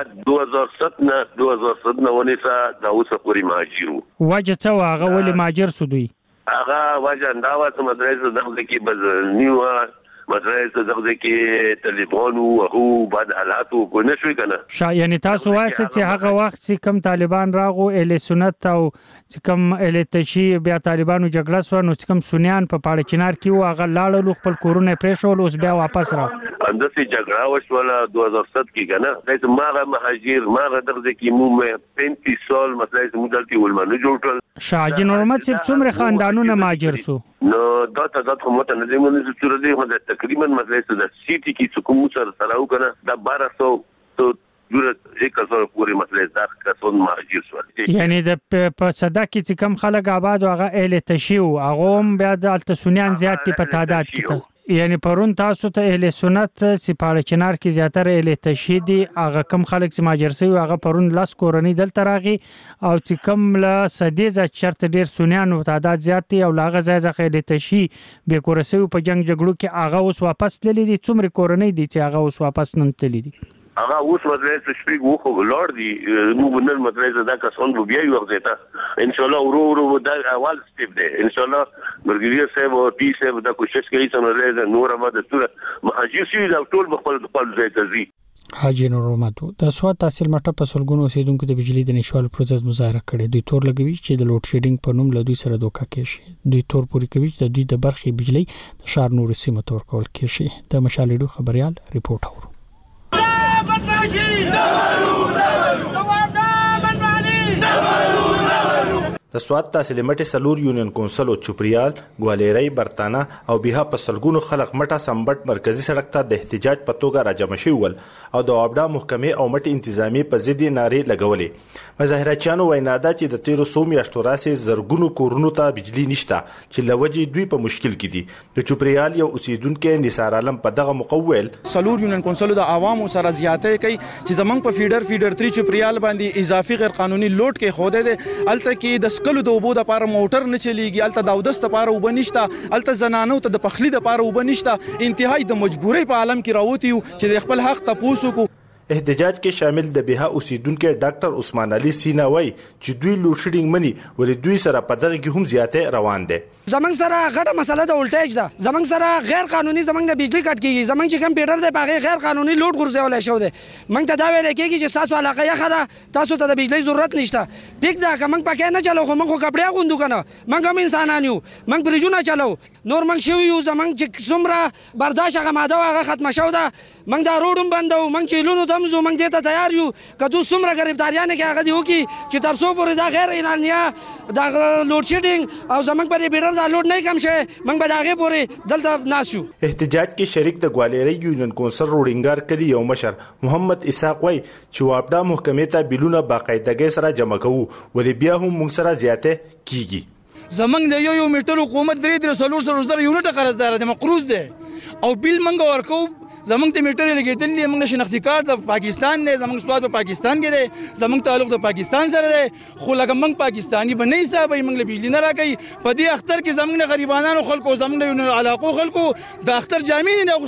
2007 ونیسا دا اوسه پوری ماجرو وجه څه هغه ولې ماجر سو دوی هغه وجه دا واسه مدرسه دغه کې بز نیو مدرسه دغه کې ټلیفون او بعد حالاتو کو نشوي کنه یعنی تاسو وایسته چې هغه وخت چې کم طالبان راغو اهل سنت او چې کم اهل تشی بیا طالبانو جګړه سو نو چې کم سنیان په پړچینار کې واغه لاړل خپل کورونه پرېښول اوس بیا واپس را اندسي جګړه وشوله 2007 کې کنه دایته ماغه مهاجر ماغه دغه کې مو 35 سال مثلا مدلتي ولمنه جوړل شاجی نورمت چې څومره خاندانونه ماجر سو نو دا ته کومه نه دی مونږ چې تر دې هدا تقریبا مثلا د سیټي کې کوم سره وکنه دا 1200 تو جوړه یک کسر پوری مسله داخ کسون مهاجر شو یعنی د په صدا کې چې کم خلک آباد او هغه اهل تشیو هغه بیا د التسونیان زیات په تعداد کې یعنی پرون تاسو ته اهل سنت چې پړچینار کې زیاتره اهل تشهیدي هغه کم خلک چې ماجر سوي هغه پرون لاس کورنۍ دلته راغي او چې کم لا سدیزه چرته ډیر سنیانو تعداد زیات دي او لاغه ځای اهل تشهی به کورسوي په جنگ جګړو کې هغه اوس واپس تللی دي څومره کورنۍ دي چې هغه اوس واپس نن تللی دي هغه اوس مدرسه شپږ وخو لور دي نو بنل مدرسه دا کسان بیا یو وخت ان شاء الله ورو دا اول سټیپ دی ان شاء الله برګډیر صاحب او پی صاحب دا کوشش کوي چې مدرسه نور آباد ټول مهاجر شي دا ټول خپل ځای ته ځي. حاجی نور محمد د سواد تحصیل مټه په سلګونو اوسیدونکو د بجلی د نشوال پروسس مظاهره کړي دوی تور لګوي چې د لوډ شیډینګ په نوم له دوی سره دوکا کېشي دوی تور پوری کوي چې د دوی د برخې بجلی د شهر نور سیمه تور کول کېشي د مشالېډو خبريال ریپورت اورو د سواد تحصیل مټه سلور یونین کونسل او چوپریال ګوالیری برتانا او بها په سلګونو خلق مټه سمبټ مرکزی سړک ته د احتجاج په توګه راجم شول او د اوبډا محکمې او مټه انتظامی په ضد نارې لګولې مظاهرچیانو وینادا چې د 1300 میاشتو راسې زرګونو کورونو ته بجلی نشته چې لوجي دوی په مشکل کې دي د چوپریال یو اوسیدونکو نثار عالم په دغه مقول سلور یونین کونسل د عوامو سره زیاتې کوي چې زمنګ په فیډر 3 چوپریال باندې اضافي غیر قانوني لوټ کې خوده دي الته کې د سکلو د وبو د پاره موټر نه چلیږي الته د اودس د پاره وبنيشته الته زنانو ته د پخلی د پاره وبنيشته انتهایی د مجبورۍ په عالم کې راوتی چې د خپل حق تپوسو کو احتجاج کې شامل د بها اوسیدونکو ډاکټر عثمان علي سینا وای چې دوی لوډ شیډینګ مني ولې دوی سره په دغه کې هم زیاته روان دي زمنګ سره غټه مسله د ولټیج ده زمنګ سره غیر قانوني زمنګ د بجلی کټ کیږي زمنګ چې کمپیوټر دی په غیر قانوني لوډ غورځول شو دی منګ ته دا ویل کېږي چې تاسو علاقه یې خره تاسو ته د بجلی ضرورت نشته ټیک ده که منګ پکې نه چلو خو منګ کپڑے غوندو کنه منګ هم انسانان یو منګ بریجونه چلو نور منګ شو یو زمنګ چې څومره برداشت هغه ماده هغه ختم شو ده منګ دا روډم بندو منګ چې لونو تم زو منګ ته تیار یو کدو څومره غریبداریانه کې هغه دی وکي چې تر څو پورې دا غیر اعلانیا دا لوډ شیډینګ او زمنګ په دې بیډر دا لوډ نه کم شي منګ به دا غي پورې دلته ناسو احتجاج کې شریک د ګوالیری یونین کونسل روډینګار کلی یو مشر محمد اسحاق وای چې واپډا محکمې ته بیلونه باقاعدګۍ سره جمع کوو ولې بیا هم موږ سره زیاته کیږي زمنګ د یو میټر حکومت درې سلور یونټ قرضدار د مقروض دی او بیل منګ ورکو زمنګ ته میټر لګیدل دي موږ شناختی کارت د پاکستان نه زمنګ سواد په پاکستان کې دی زمنګ تعلق د پاکستان سره دی خو لکه موږ پاکستانی بنئ صاحب موږ له بجلی نه راکې په دې اختر کې زمنګ غریبانو خلکو زمنګ د علاقو خلکو د اختر جامې نه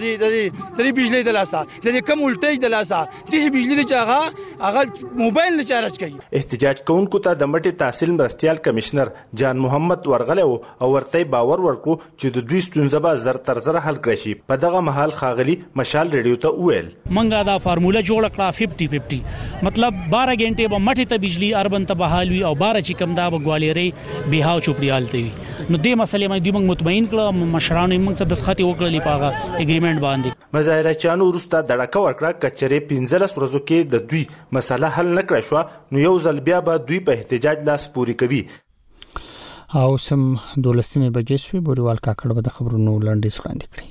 غوښتي د بجلی د لاسه د کم ولټیج د لاسه د بجلی د هغه موبایل نه چارج کوي احتجاج کوونکو ته د مټي تحصیل مرستيال کمشنر جان محمد ورغله او ورته باور ورکو چې د دوی ستونزه به زر تر زر حل کړي په دغه محل ښاغلي مشال ریډیو ته وویل منګه دا فارموله جوړ کړه 50-50 مطلب 12 غنټه به مټه ته بجلی اربن ته بحال وي او 12 چې کم دا بغواليري بهاو چوپړیال ته وي نو دې مسلې باندې موږ مطمئن کړه مشرانو موږ څه دسخط وکړلې پاغه اګریمنت باندې مظاهره چانو ورسته دړکه ورکړه کچره 15 ورځو کې د دوی مسله حل نکړه شو نو یو ځل بیا به دوی په احتجاج لاس پوری کوي او سم 12 بجې شوې بوريوال کاکړ به د خبرونو لاندې وړاندې کړي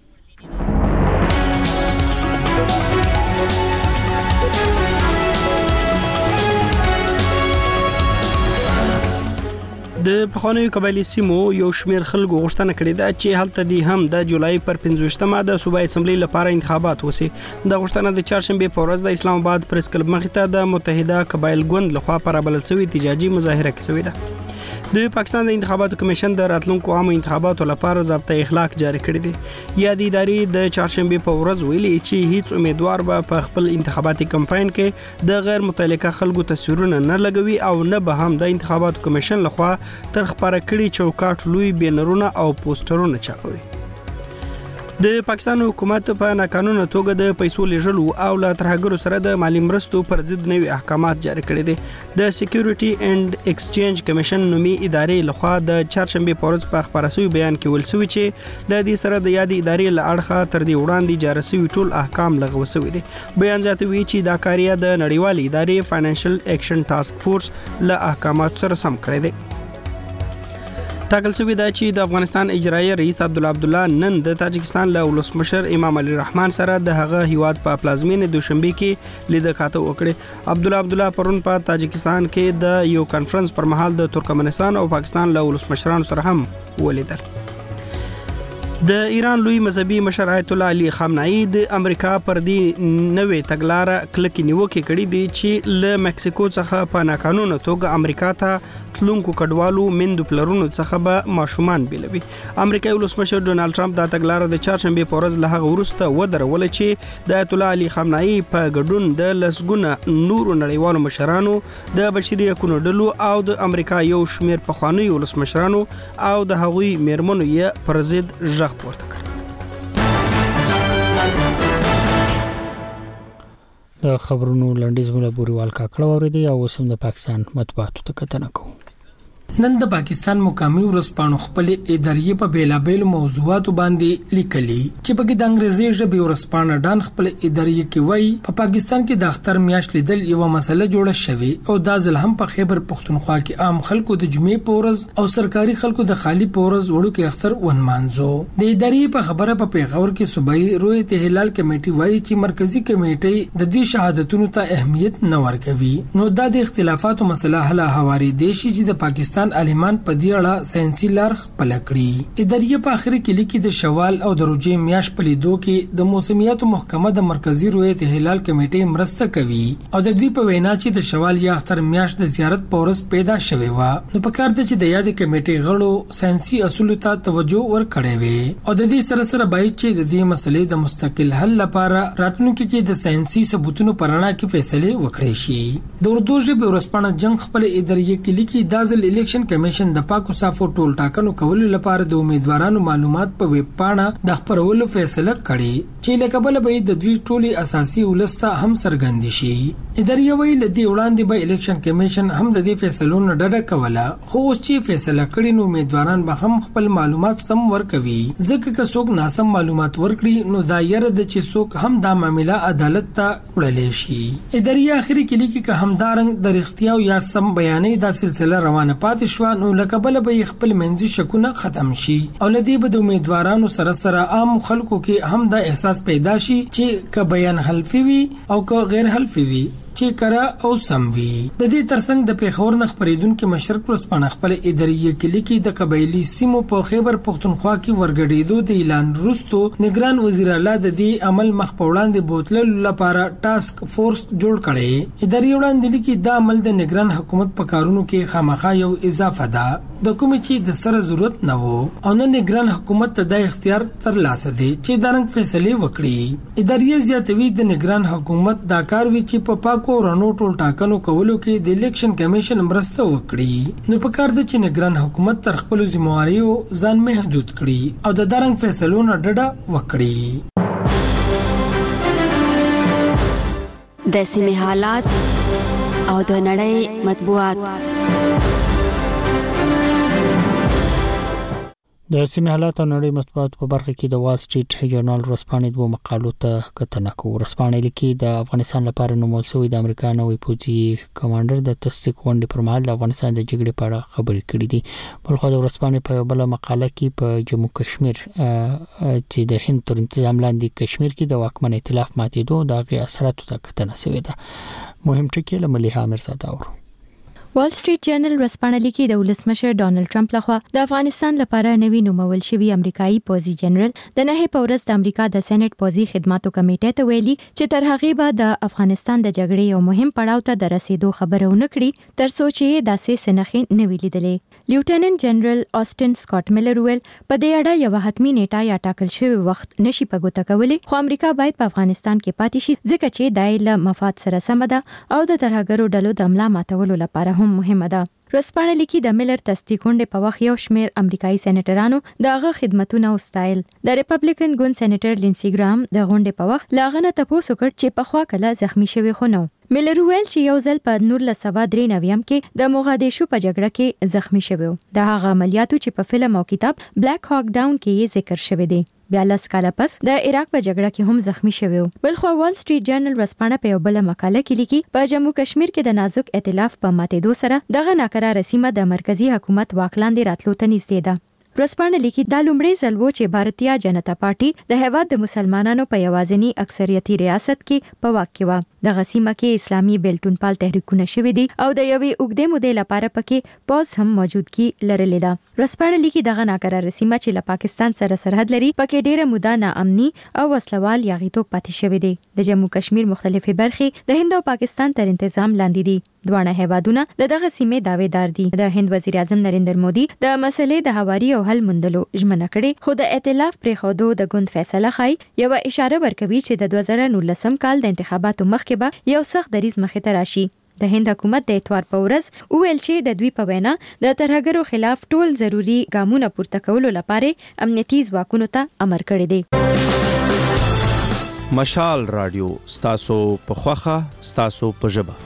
د پخوانیو قبایلی سیمو یو شمیر خلکو غوښتنه کړې ده چې هلته دی هم د جولای پر 15مه د صوبایي اسمبلی لپاره انتخابات وسی د غوښتنه د چهارشنبه په ورځ د اسلام آباد پریس کلب مخې ته د متحده قبایل ګوند لخوا پرابلل شوی احتجاجي مظاهره کې ده د پاکستان د انتخاباتو کمیشن د راتلونکو عامو انتخاباتو لپاره ضابطه اخلاق جاری کړی دی یا د ادارې د چهارشنبه په ورځ ویلي چې هیڅ امیدوار به په خپل انتخاباتي کمپاین کې د غیر متعلقه خلکو تصویرونه نه لګوي او نه به هم د انتخاباتو کمیشن لخوا تر خبره کړي چوکاټ لوی بینرونه او پوسټرونه چاپوي د پاکستان حکومت په ناقانونه توګه د پیسو لېږلو او لا ترهګرو سره د مالی مرستو پر ضد نوي احکامات جاری کړي دي د سکیورټي اینڈ ایکسچینج کمیشن نومي ادارې لخوا د چهارشنبه په ورځ په خبري سوي بیان کې ویل شوی چې د دې سره د یادې ادارې له اړخه تر دې وړاندې جاری شوی ټول احکام لغوه شوی دي بیان زیاتوي چې دا کاریه د نړیوالې ادارې فاینانشل ایکشن ټاسک فورس له احکامات سره سم کړی دی ټاکل شوی دا چې د افغانستان اجرایي رئیس عبدالله نن د تاجکستان له ولسمشر امام علي رحمان سره د هغه هیواد په پلازمینه دوشنبه کې لیدکاته وکړه عبدالله پرون په تاجکستان کې د یو کانفرنس پر مهال د ترکمنستان او پاکستان له ولسمشرانو سره هم ولیدل د ایران لوی مذهبي مشر آیت الله علي خامنه‌ای د امریکا پر دې نوې تګلارې کلک نیوکه کړې دي چې له مکسیکو څخه په ناقانونه توګه امریکا ته تلونکو کډوالو مندو پلرونو څخه به ماشومان بیلوي امریکایي ولسمشر ډونالد ټرمپ دا تګلارې د چهارشنبه په ورځ له هغه وروسته ودرول چې د آیت الله علي خامنه‌ای په ګډون د لسګونه نورو نړیوالو مشرانو د بشري حقوقو ډلو او د امریکا یو شمیر پخواني ولسمشرانو او د هغوی میرمنو یې پر ضد ژغ پورته کړ د خبرونو لنډیز مولا بوريوال کاکړ اوریدي او سم د پاکستان مطبوعاتو ته کتنه کوي نن د پاکستان مقامي ورځپاڼو خپل ادارې په بیلابېل موضوعاتو باندې لیکلي چې په د انګریزي ژبې ورځپاڼه ډان خپل ادارې کې وایي په پاکستان کې د اختر میاشت لیدل یو مسله جوړه شوې او دا ځل هم په خیبر پختونخوا کې عام خلکو د جمعې په ورځ او سرکاري خلکو د خالی په ورځ وړو کې اختر ونمانځو د ادارې په خبره په پیښور کې صوبایي رویت هلال کمیټي وایي چې مرکزی کمیټي د دې شهادتونو ته اهمیت نه ورکوي نو دا د اختلافاتو مسله حل هواري دي چې د پاکستان عالمان په دې اړه ساينسي لار خپل کړی ادارې په اخر کې لیکي د شوال او د روزي میاش په لیدو کې د موسمیاتو محکمه د مرکزی رویت هلال کمیټې مرسته کوي او د دوی په وینا چې د شوال یا اختر میاش د زیارت په ورځ پیدا شوی و نو په کار د چې د یاد کمیټې غړو ساينسي اصول ته توجه ورکړي وي او د دې سره سره باید چې د دې مسلې د مستقل حل لپاره راتلونکي کې د ساينسي ثبوتونو پرانا کې فیصله وکړي شي د اردو ژبې ورځپاڼه جنگ خپل ادارې کې لیکي دازل الیکشن کمیشن د پاکو صافو ټول ټاکنو کولو لپاره د امیدوارانو معلومات په ویب پاڼه د خبرولو فیصله کړې چې لکبل به د دوی ټولي اساسي ولسته هم سرګند شي ادارې ویل د وړاندې به الیکشن کمیشن هم د دې فیصلو نه ډډه کوله خو اوس چې فیصله کړي نو امیدواران به هم خپل معلومات سم ورکوي ځکه که څوک ناسم معلومات ورکړي نو دا یره د چې څوک هم دا معاملې عدالت ته وړل شي ادارې اخري کې لیکي که همدارنګ د اختیار یا سم بیانې د سلسله روانه پاتې شو نو لکبل به خپل منځي شکونه ختم شي او لدی به د امیدوارانو سره عام خلکو کې هم دا احساس پیدا شي چې ک بیان حلفي وي او ک غیر حلفي وي چې کرا او سموي د دې ترڅنګ د پیښور نخ پریدونکو مشرق ورسپانه خپل ادارې کې لیکي د قبایلی سیمو په خیبر پختونخوا کې ورګډېدو د اعلان وروسته نگران وزیر اعلی د دې عمل مخ په وړاندې بوتل لپاره ټاسک فورس جوړ کړي ادارې وړاندې لیکي دا عمل د نگران حکومت په کارونو کې خامخا یو اضافه ده د کوم چې د سره ضرورت نه وو او نه نگران حکومت ته د اختیار تر لاسه دی چې دارنګ فیصله وکړي ادارې زیاتوي د نگران حکومت دا کار وی چې په کورونو ټول ټاکنو کولو کې د الیکشن کمیشن مرسته وکړي نو په کار د چې نگران حکومت تر خپل ذمہواریو ځان محدود کړي او د دارنګ فیصلو نه ډډه وکړي د سیمې حالات او د نړۍ مطبوعات. د سیمې حالات او نړۍ مطبوعات په برخه کې د وال سټریټ ژورنال ورځپاڼې دوه مقالو ته کتنه کوو. ورځپاڼې لیکي د افغانستان لپاره نومول شوی د امریکا نوې پوځي کمانډر د تصدیق غونډې پر مهال د افغانستان د جګړې په اړه خبرې کړې دي. بلخو د ورځپاڼې په بل مقاله کې په جموں کشمیر چې د هند تر انتظام لاندې کشمیر کې د واکمن ائتلاف ماتېدو د غي اثراتو ته کتنه شوې ده. مهم ټکی له مليحه میرزاده اورو. وال سټریټ جرنل ورځپاڼه لیکي د ولسمشر ډانلډ ټرمپ لخوا د افغانستان لپاره نوی نومول شوی امریکایي پوځي جنرال د نه په ورځ د امریکا د سېنات پوځي خدماتو کمیټې ته ویلي چې تر هغه به د افغانستان د جګړې یو مهم پړاو ته د رسیدو خبره ونکړي تر څو چې داسې سنخې نه ویلیدلې. لیوټننټ جنرال آسټن سکاٹ میلر ویل په دې اړه یو حتمی نیټه یا ټاکل شوی وخت نشي په ګوته کولی، خو امریکا باید په افغانستان کې پاتې شي ځکه چې د له مفاد سره سم ده او د ترهګرو ډلو د املا ماتولو لپاره هم مهمه ده. ورځپاڼه لیکي د میلر تصدیق غونډې په وخت یو شمېر امریکایي سېنیټرانو دغه خدمتونه وستایل. د ریپبلیکن ګوند سېنیټر لینسي ګرام د غونډې په وخت لاغه نه تاسو کړ چې په خوا کله زخمی شوی خو نو. میلر ویل چې یو ځل په 1993 کې د موغادیشو په جګړه کې زخمی شوی و. د هغه عملیاتو چې په فلم او کتاب بلیک هاک ډاون کې ذکر شوی دی. بیا لس کاله پس د عراق په جګړه کې هم زخمی شوی و. بلخو وال سټریټ جرنل ورځپاڼه په یو بل مقاله کې لیکي په جموں کشمیر کې د نازک ائتلاف په ماتېدو سره دغه ناقراره سیمه د مرکزی حکومت واکلاندې راتلو ته نږدې ده. ورځپاڼه لیکي دا لومړی ځل و چې بھارتیا جنتا پارټي د هیواد د مسلمانانو په یوازینی اکثریتي ریاست کې په واک کې و. دغه سیمه کې اسلامي بیلتونپال تحریکونه شوي دي او د یوې اوږدې مودې لپاره پکې پوز هم موجودګي لرلې ده. ورځپاڼه لیکي دغه ناقراره سیمه چې له پاکستان سره سرحد لري پکې ډېره موده ناامني او وسلوال یاغیتوب پاتې شوی دی. د جموں کشمیر مختلفې برخې د هند او پاکستان تر انتظام لاندې دي. دوه هیوادونه دغه سیمې داویدار دي. د هند وزیر اعظم نریندر مودي د مسلې د هواري او حل موندلو ژمنه کړې، خو د ائتلاف پرې خودو د ګوند فیصله خای یو اشاره ورکوي چې د 2019 کال د انتخاباتو مخکې به یو سخت دریز مخې ته راشي. د هند حکومت د اتوار په ورځ وویل چې د دوی په وینا د ترهګرو خلاف ټول ضروری ګامونه پورته کولو لپاره امنیتي ځواکونو ته امر کړی دی. مشال رادیو ستاسو په خوخه ستاسو په ژبه.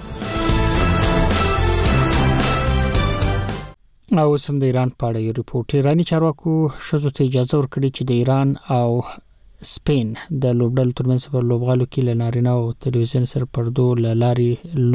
او سم د ایران په اړه یو ریپورت. ایرانی چارواکو شذو ته اجازه ورکړي چې د ایران او سپین د لوبډل ترمنځ په لوبغالو کې لنارینه او تلویزیون سره پردو لاري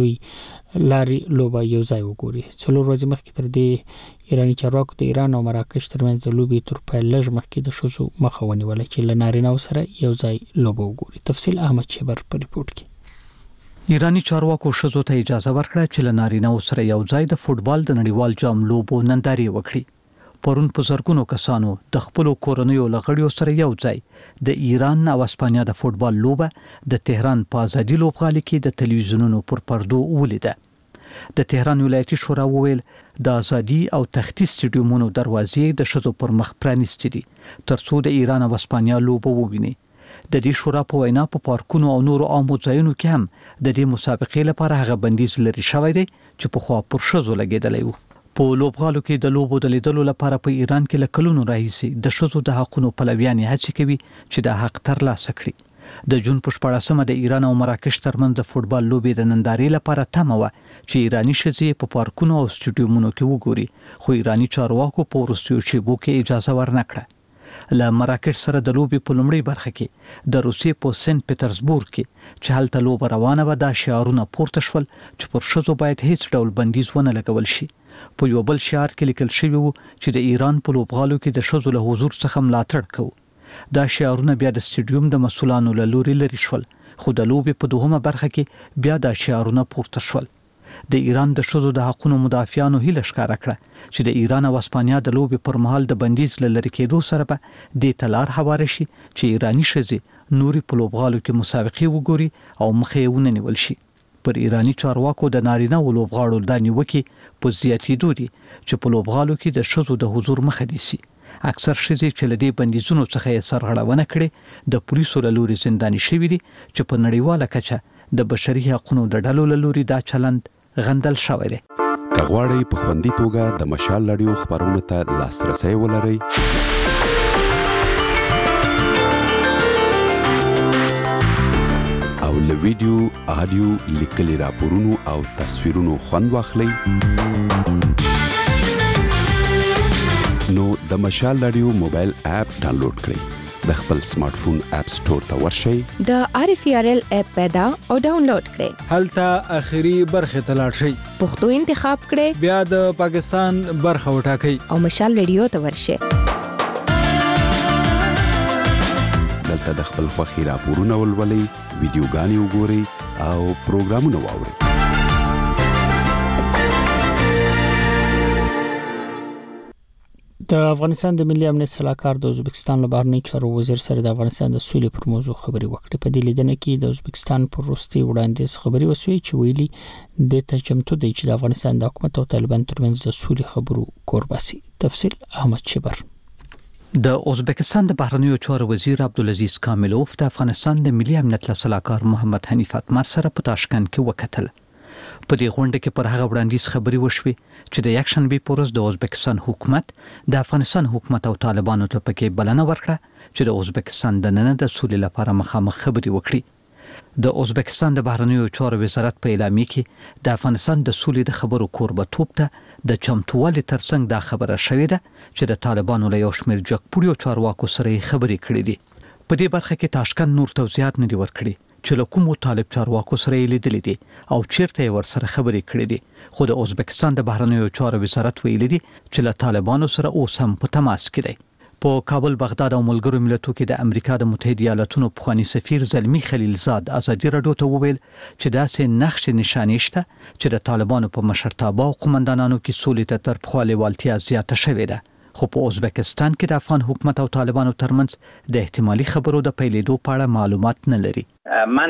لوبه یو ځای وګوري. څلور ورځې مخکې تر دې ایرانی چارواکو د ایران او مراکش ترمنځ د لوبې تر پیل لږ مخکې د شذو مخه ونیوله چې لنارینه سره یو ځای لوبه وګوري. تفصیل احمد شبر په ریپورت کې. ایرانی چارواکو شذو ته اجازه ورکړه چې لنارینه سره یو ځای د فوتبال د نړیوال جام لوبو ننداري وکړي. پرون په زرګونو کسانو د خپل کورنیو لغړیو سره یو ځای د ایران او اسپانیا د فوتبال لوبه د تهران په ازادي لوبغالي کې د تلویزیونونو پر پردو ولیده. د تهران ولایتي شورا وویل د ازادي او تختی سټډیومونو دروازې د شذو پر مخ پرانیستې دي ترڅو د ایران او اسپانیا لوبه وویني. د دې شورا په وینا په پارکونو او نورو عامو ځایونو کې هم د دې مسابقې لپاره هغه بندیز لري شوی دی چې په خوا پر شذو لګیدلی وو. په لوبغالو کې د لوبو د لیدلو لپاره په ایران کې لکلونو راهیسي د شذو د حقونو پلویان هڅه کوي چې د حق ترلاسه کړي. د جون په 14مه د ایران او مراکش ترمنځ د فوتبال لوبې د نندارې لپاره تمه و چې ایرانی ښځې په پارکونو او سټډیومونو کې وګوري، خو ایرانی چارواکو په وروستیو شیبو کې اجازه ورنکړه. له مراکش سره د لوبې په لومړۍ برخه کې د روسیې په سنت پټرزبورګ کې چې هلته لوبه روانه و د شعارونه پورته شول چې پر شذو باید هیڅ ډول بندیز ونه لګول شي. په یو بل شعار کې لیکل شوی و چې د ایران په لوبغالو کې د شذو له حضور څخه ملاتړ کوو. دا شعارونه بیا د سټډیوم د مسولانو له لوري لري شول، خو د لوبې په دوهمه برخه کې بیا دا شعارونه پورته شول. د ایران د شذو د حقوقو مدافعانو هیله ښکاره کړه چې د ایران او اسپانیا د لوبې پر مهال د بندیز لری کېدو سره به د تلار حواله شي چې ایرانی ښځې نوري په لوبغالو کې مسابقې وګوري او مخې ونیول شي. پر ایرانی چارواکو د نارینه او لوبغاړو د نیوکې په زیاتېدو دي چې په لوبغالو کې د شذو د حضور مخه نیسي. اکثر ښځې چې له دې بندیزونو څخه یې سرغړونه کړې د پولیسو له لوري زنداني شوي دي چې په نړیواله کچه د بشري حقوقو د ډلو له لوري دا چلند غندل شوی دی. که غواړئ په خوندي توګه د مشال رادیو خبرونو ته لاسرسی ولرئ او او له ویډیو، آډیو، لیکلي راپورونو او تصویرونو خوند واخلئ. نو د مشال رادیو موبایل اپ ډاونلوډ کړئ. د خپل سمارټ فون اپ سٹور ته ورشئ. د RFRL اپ پیدا او ډاونلوډ کړئ. هلته اخیری برخه ته لاړ شئ. پښتو انتخاب کړئ. بیا د پاکستان برخه وټاکئ او مشال رادیو ته ورشئ. دلته د خپل خوښي راپورونه ولولئ، ویډیوګانې وګورئ او پروګرامونه واورئ. د افغانستان د ملي امنیت سلاکار د ازبکستان له بهرنی چارو وزیر سره د افغانستان د سولې پر موضوع خبري وکړې. په دې لیدنه کې د ازبکستان پر وروستي وړاندیز خبري وسوي چې ویلي د تجمتو د چې د افغانستان د حکومت او طالبان ترمنځ د سولې خبرو کورباسي. تفصیل احمد شبر. د ازبکستان د بهرنیو چارو وزیر عبدالعزیز کاملوف د افغانستان د ملي امنیت سلاکار محمد حنیف اتمر سره په تاشکند کې وکتل. په دې غونډه کې پر هغه وړاندیز خبري وشوي چې د یکشنبه په ورځ د ازبکستان حکومت د افغانستان حکومت او طالبانو ته پکې بلنه ورکړه چې د ازبکستان د نن د سولې لپاره مخامخ خبري وکړي. د ازبکستان د بهرنیو چارو وزارت په اعلامیه کې د افغانستان د سولې د خبرو کوربتوب ته د چمتووالي ترڅنګ دا خبره شوې ده چې د طالبانو له یو شمېر جګپوړو چارواکو سره خبري کړې دي. په دې برخه کې تاشکند نور توضیحات نه دی ورکړي چې له کومو طالب چارواکو سره لیدلې دي او چیرته ور سره خبرې کړې دي. خو د ازبکستان د بهرنیو چارو وزارت ویلي دي چې له طالبانو سره اوس هم په تماس کې دي. په کابل، بغداد او ملګرو ملتونو کې د امریکا د متحده ایالاتونو پخوانی سفیر زلمی خلیلزاد ازادي رادیو ته وویل چې داسې نقش نشانې شته چې د طالبانو په مشرتابه او قومندانانو کې سولې ته تر پخوا لیوالتیا زیاته شوې ده. خو په ازبکستان کې د افغان حکومت او طالبانو ترمنځ د احتمالي خبرو د پیلېدو په اړه معلومات نه لري. من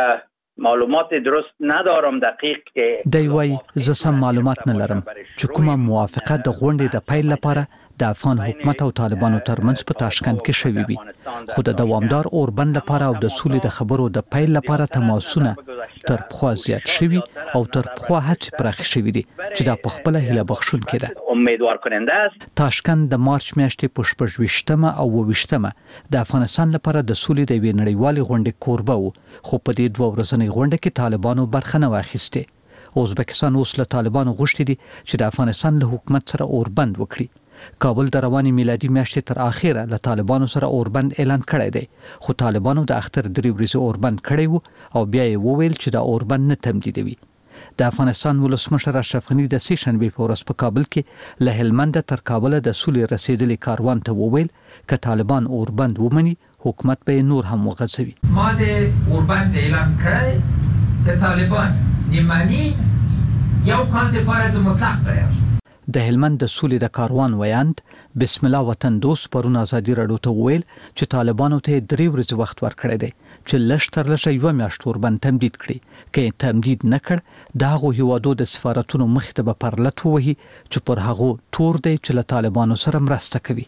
معلومات درست ندارم دقیق که دی وای زه سم معلومات نه لرم چې کومه موافقه د غونډې د پیل لپاره د افغان حکومت او طالبانو ترمنځ په تاشکند کې شوې وي. خو د دوامدار اوربند لپاره او د سولې د خبرو د پیل لپاره تماسونه تر پخوا زیات شوي او تر پخوا هڅې پراخې شوې دي چې دا په خپله هیله بخښونکې ده. امیدوار کننده است. تاشکند د مارچ میاشتې په 28مه او 28مه د افغانستان لپاره د سولې د یوې نړیوالې غونډې کوربه و، خو په دې دوه ورځنۍ غونډه کې طالبانو برخه نه واخیسته. ازبکستان اوس له طالبانو غوښتي دي چې د افغانستان له حکومت سره اوربند وکړي. کابل د رواني میلادي میاشتې تر اخره له طالبانو سره اوربند اعلان کړی دی، خو طالبانو د اختر 3 ورځې اوربند کړی وو او بیا یې وویل چې دا اوربند نه تمدیدوي. د افغانستان ولسمشر اشرف غني د سې شنبه په ورځ په کابل کې له هلمند تر کابل د سولې رسیدلي کاروان ته وویل ک طالبان اوربند ومني حکومت به نور هم وغځوي. ما د اوربند اعلان کړی د طالبان نیمانی یو کال د فرض مطلق کړی. د هلمند د سولې د کاروان ویاند بسم الله وطن دوست پرون ازادي رادیو ته ویل چې طالبانو ته 3 ورځې وخت ورکړی دی چې لږ تر لږه یو میاشت اوربند تمدید کړي. که تمدید نکړ دغه هیوادو د سفارتونو مخ ته به پرلط وهي چې پر هغه تور دی چې له طالبانو سره مرسته کوي.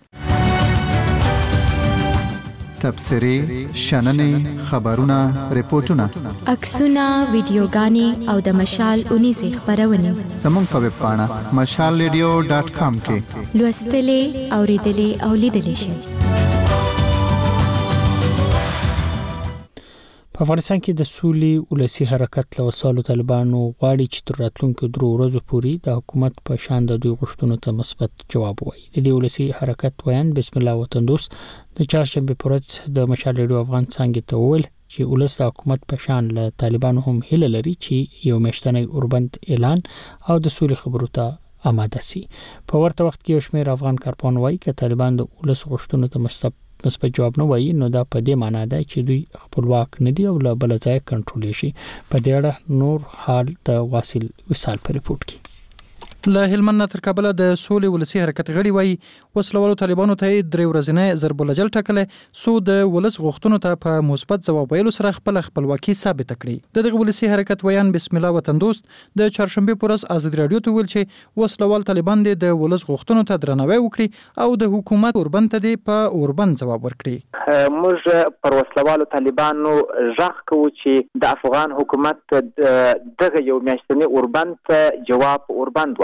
تبصرې، شننې، خبرونه، ریپورتونه، عکسونه، ویډیوګانې او د مشال 19 خبرونه زموږ په ویب پاڼه mashalradio.com کې لوستلې، اوریدلې او لیدلې شئ. په افغانستان کې د سولې ولسی حرکت له وسلو طالبانو غواړي چې تر راتلونکو 3 ورځې پورې د حکومت په شان د دوی غوښتنو ته مثبت جواب وایي. د دې ولسی حرکت ویان بسم الله وطن دوست د چهارشنبه په ورځ د مشال رادیو افغان څنګه ته وویل چې ولس د حکومت په شان له طالبانو هم هیله لري چې یو میاشتنی اوربند اعلان او د سولې خبرو ته آماده سي. په ورته وخت کې یو شمېر افغان کارپوهان وایي چې طالبان د ولس غوښتنو ته مثبت جواب نه وایي نو دا په دې معنی ده چې دوی خپلواک نه دي او له بل ځای کنټرول شي. په دې اړه نور حال د واصل وصال په ریپورت کې. له هلمند تر کابل د سولې ولسی حرکت غړي وایي وسلوالو طالبانو ته 3 ورځې ضرب الجل ټاکله سو د ولس غوښتنو ته په مثبت ځواب ویلو سره خپل خپلواکي ثابت کړي. دغه ولسی حرکت ویان بسم الله وطن دوست د چهارشنبه پر ورځ ازادي رادیو ته ویل چې وسلوال طالبان د ولس غوښتنو ته درناوی وکړي او د حکومت اوربند ته په اوربند ځواب ورکړي. موږ پر وسلوالو طالبانو ژغ کوو چې د افغان حکومت دغه یو میاشتنی اوربند ته جواب اوربند ورکړي.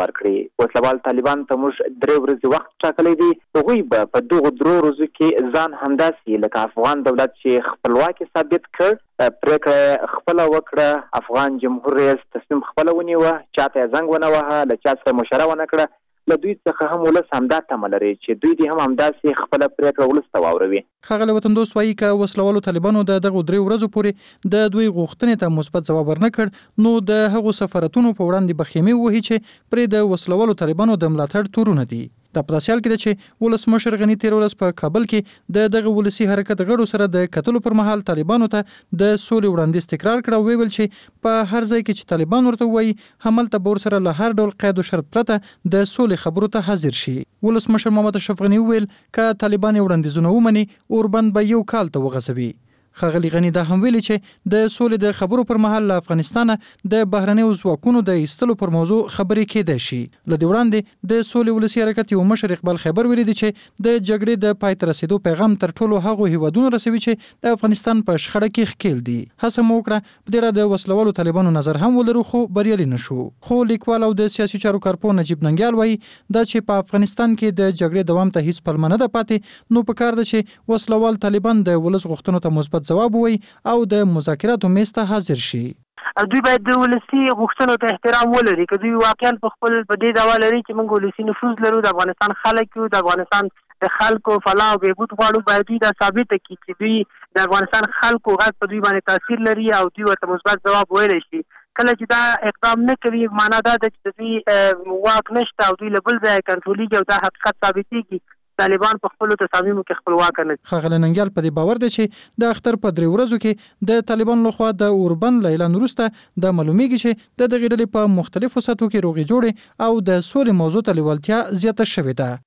ورکړي. وسلوال طالبان ته موږ 3 ورځې وخت ټاکلی دی. هغوی به په دغه 3 ورځو کې ځان همداسې لکه افغان دولت چې خپلواکي ثابت کړ پریکړه خپل وکړه. افغان جمهور رئیس تصمیم خپل ونیوه، چاته زنګ ونه وهه، له چا سره مشوره ونه کړه. له دوی څخه هم ولس همدا تمه لري چې دوی دې هم همداسې خپله پرېکړه ولس ته واوروي. ښاغلی وطندوست وایي که وسلوالو طالبانو د دغو 3 ورځو پورې د دوی غوښتنې ته مثبت ځواب ورنه کړ نو د هغو سفارتونو په وړاندې به خیمې ووهي چې پرې د وسلوالو طالبانو د ملاتړ تورونه دي. د پراسیال کې ده چې ولسمشر غنی 13 ورځ په کابل کې دغه ولسی حرکت غړو سره د کتلو پر مهال طالبانو ته د سولې وړاندیز تکرار کړ او ویل چې په هر ځای کې چې طالبان ورته وایي هملته بور سره له هر ډول قید او شرط پرته د سولې خبرو ته حاضر شي. ولسمشر محمد اشرف غنی ویل ک طالبان وړاندیزونه ومني اوربند به یو کال ته وغځوي. ښاغلی غنی دا هم ویلي چې د سولې د خبرو پر مهال له افغانستانه د بهرنیو ځواکونو د ایستلو پر موضوع خبرې کېدای شي. له دې وړاندې د سولې ولسي حرکت یو مشر اقبال خیبر ویلي دی چې د جګړې د پای ته رسیدو پیغام تر ټولو هغو هیوادونو رسوي چې د افغانستان په شخړه کې ښکیل دي. هڅه مو وکړه په دې اړه د وسلوالو طالبانو نظر هم ولرو خو بریالي نشو. خو لیکوال او د سیاسي چارو کارپوه نجیب ننګیال وایي دا چې په افغانستان کې د جګړې دوام ته هیڅ پلمه نه ده پاتې نو پکار ده چې وسلوال طالبان د ولس غوښتنو ته مثبت ځواب ووایي او د مذاکراتو میز ته حاضر شي. دوی باید د ولسي غوښتنو ته احترام ولري که دوی واقعا په خپل په دې دعوا لري چې موږ ولسي نفوذ لرو، د افغانستان خلک یو، د افغانستان د خلکو فلاح او بهبود غواړو، باید دوی دا ثابته کړي چې دوی د افغانستان خلکو غږ په دوی باندې تاثیر لري او دوی ورته مثبت ځواب ویلی شي. کله چې دا اقدام نه کوي معنا دا ده چې دوی واک نشته او دوی له بل ځایه کنټرولېږي او دا حقیقت ثابتېږي طالبان په خپل تصامیمو کې خپلواک نه دي. ښاغلی ننګیال په دې باور دی چې د اختر په 3 ورځو کې د طالبان لخوا د اوربند له اعلان وروسته د معلومیږي چې د دغې ډلې په مختلفو سطحو کې روغې جوړې او د سولې موضوع ته لیوالتیا زیاته شوې ده.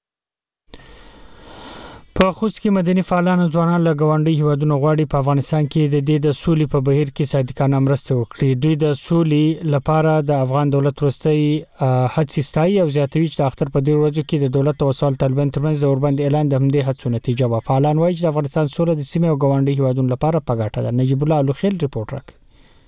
په خوست کې مدني فعالان او ځوانان له ګاونډي هیوادونو غواړي په افغانستان کې د دې د سولې په بهیر کې صادقانه مرسته وکړي. دوی د سولې لپاره د افغان دولت وروستۍ هڅې ستایي او زیاتوي چې د اختر په 2 ورځو کې د دولت او وسایل طالبان ترمنځ د اوربند اعلان د همدې هڅو نتیجه و. فعالان وایي چې د افغانستان سوله د سیمې او ګاونډي هیوادونو لپاره په ګټه ده. نجیب الله الوخیل ریپورت راکړي.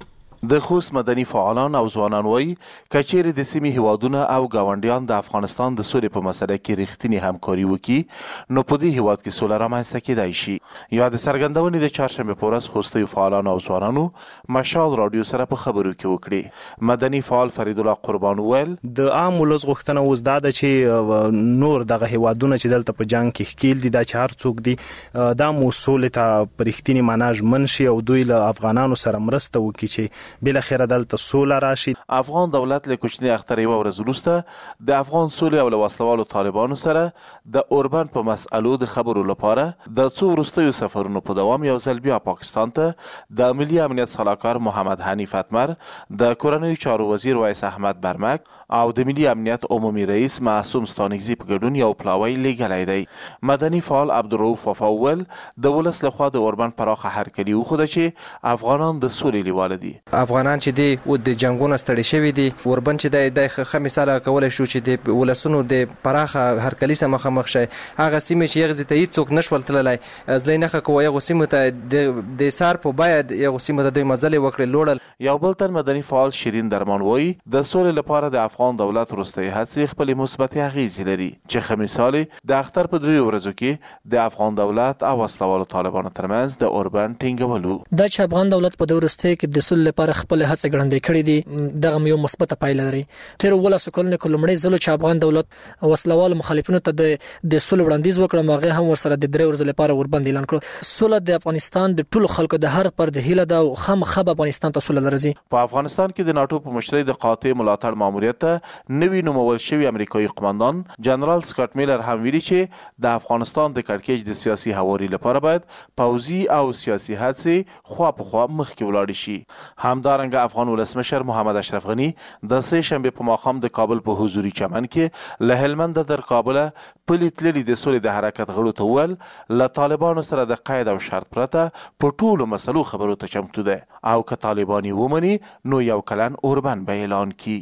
د خوست مدني فعالان او ځوانان وایي کچېرې د سیمې هیوادونه او ګاونډیان د افغانستان د سولې په مسله کې رښتینی همکاري وکړي نو په دې هیواد کې سوله رامنځته کېدای شي. یا د څرګندونې د چهارشنبه په ورځ خوستي فعالان او ځوانانو مشال رادیو سره په خبرو کې وکړي. مدني فعال فرید الله قربان ویل د عام ولس غوښتنه اوس دا ده چې نور دغه هیوادونه چې دلته په جنگ کې ښکیل دي دا چې هر څوک دي دا مو سولې ته په رښتینې معنا ژمن شي او دوی له افغانانو سره مرسته وکړي چې بل اخر دلته سوله راشي. افغان دولت له کوچنی اختر یو ورځ وروسته د افغان سولې او له وسلوالو طالبانو سره د اوربند په مسألو د خبرو لپاره د څو وروستیو سفرونو په دوام یو ځل بیا پاکستان ته د ملي امنیت سلاکار محمد حنیف اتمر، د کورنیو چارو وزیر ویس احمد برمک او د ملي امنیت عمومي رئیس معصوم ستانکزي په ګډون یو پلاوی لیږلی دی. مدني فعال عبدالرؤف وفاول د ولس لخوا د اوربند پراخه هرکلي وښوده چې افغانان د سولې لیواله دي. افغانان چې دی او د جنگونو ستړي شوي دي اوربند چې دی د ښه مثال کولی شو چې د ولسونو د پراخه هرکلي سره مخامخ شي. هغه سیمې چې یغزي ته هیڅوک نشول تللی ازلی نښه کوه یغو سیمو ته د سار په باید یغو سیمو ته دوی مزلې وکړې لوړل. یو بل تن مدني فعال شیرین درمان وایي د سولې لپاره د افغان دولت وروستۍ هڅې خپلې مثبتې اغېزې لري چې ښه مثال د اختر په 3 ورځو کې د افغان دولت او وسلوالو طالبانو ترمنځ د اوربند ټینګولو. دا چې افغان دولت په 2 ورځو کې د سولې لپاره خپل هڅې ګړندې کړې دي دغه یو مثبته پایله لري. تیر ولس کولنه کلمړې زلو چې افغان دولت وسلوال مخالفینو ته د سولې وړاندیز وکړ ماغه هم ورسره د 3 ورځې لپاره اوربند اعلان کړ. سوله د افغانستان د ټولو خلکو د هر پر د هیله د خامخا افغانستان ته سوله لري. په افغانستان کې د ناتو په مشرۍ د قاطع ملاتړ ماموریت ته نوی نومول شوی امریکایي قوماندان جنرال سکاټ میلر هم ویلي چې د افغانستان د کړکېچ د سیاسي هواري لپاره باید پوځي او سیاسي هڅې خوا په خوا مخکې ولاړ شي. همدارنګه افغان ولسمشر محمد اشرف غنی د سه شنبه په ماښام د کابل په حضوري چمن کې له هلمند تر کابل پلي تللي د سولې د حرکت غړو ته وویل له طالبانو سره د قید او شرط پرته په ټولو مسلو خبرو ته چمتو ده او که طالبان ومني نو یو کلن اوربند به اعلان کی.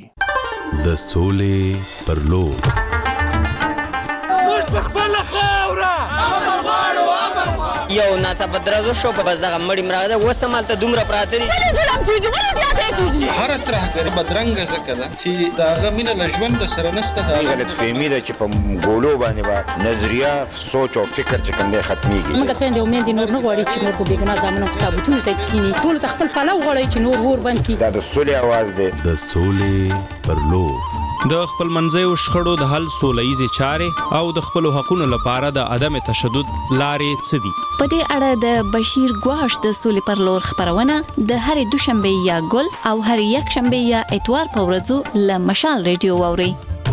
د سولې پر لور موږ په خپله خاوره یو ناڅاپه درز وشو بس دغه مړی مراغله اوس همالته دومره پراته دي ولې ظلم کېږي ولې زیاتی کېږي هره ترهګري بدرنګه ځکه ده چې د هغه مینه له ژونده سره نشته د غلطفهمي ده چې په ګولو باندې به نظریه سوچ او فکر چې کوم دی ختمېږي موږ خویندې او میندې نور نه غواړي چې نور د بېګناه زامنو په تابوتونو ته کښېني ټولو ته خپل پلو غواړي چې نور اور بند کړي دا د سولې اواز دی د سولې پر لور د خپل منځیو شخړو د حل سولهییزې چارې او د خپلو حقونو لپاره د عدم تشدد لارې څه دي؟ په دې اړه د بشیر ګواش د سولې پر لور خبرونه د هرې دوشنبه یا ګل او هرې یکشنبه یا اتوار په ورځو له مشال ریډیو واورئ.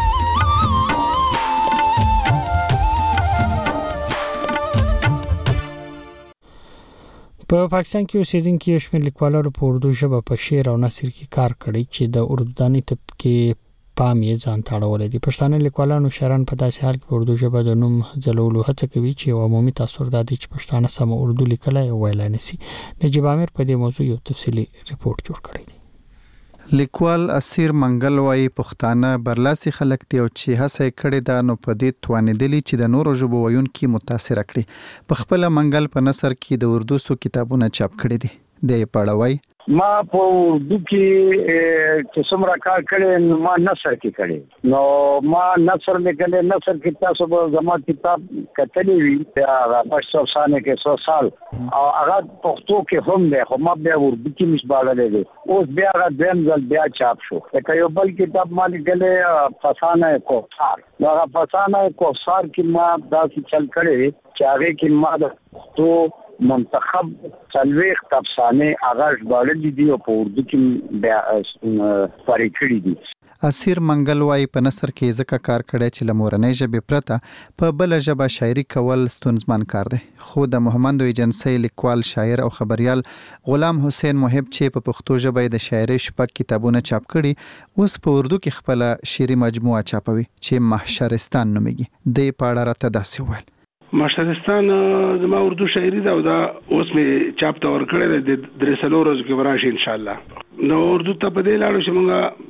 په پاکستان کې اوسېدونکي یو شمېر لیکوالانو په اردو ژبه په شعر او نثر کې کار کړی چې د اردوداني طبقې پام یې ځان ته اړولی دی. پښتانه لیکوالانو شاعران په داسې حال کې په اردو ژبه د نوم ځلولو هڅه کوي چې یو عمومي تاثر دا دی چې پښتانه سم اردو لیکلای او ویلای نشي. نجیب عامر په دې موضوع یو تفصیلی ریپورت جوړ کړی دی. لیکوال اسیر منګل وايي پښتانه برلاسي خلک دی او چې هڅه کړې ده نو په دې توانېدلی چې د نورو ژبو ویونکي متاثر کړي. په خپل منګل په نثر کې د اردو سو کتابونه چاپ کړي دي. د پړوي ما په اردو کې چې څومره کار کړی ما نثر کې کړی نو ما نثر لیکلی نثر کې تاسو به زما کتاب کتلی وي هغه 500 سال کې 100 سال او هغه پښتو کې هم دی خو ما بیا اردو کې مشباغلې دي اوس بیا هغه دیم ځل بیا چاپ شو که یو بل کتاب ما لیکلی فسانه کوثر نو هغه فسانه کوثر کې ما داسې چل کړی چې هغه کې ما د پښتو منتخب څلويخ افسانه اغاز باندې دي او په اردو کې بیا پاري کړی دي. اسیر منګل وايي په نثر کې ځکه کار کړی چې لمورنۍ ژبې پرته په بل ژبه شاعري کول ستونزمن کار دی. خو د محمد ایجنسی لیکوال شاعر او خبريال غلام حسین محب چې په پښتو ژبه د شاعري شپږ کتابونه چاپ کړي اوس په اردو کې خپل شعري مجموعه چاپوي چې محشرستان نوميږي. د پاړه راته داسې ویل محشرستان زما اردو شاعري دا او دا اوس مې چاپ تا ور کړی د درسلو ورځو کې وراشي ان شاء الله. نو اردو ته په دې لاړو چې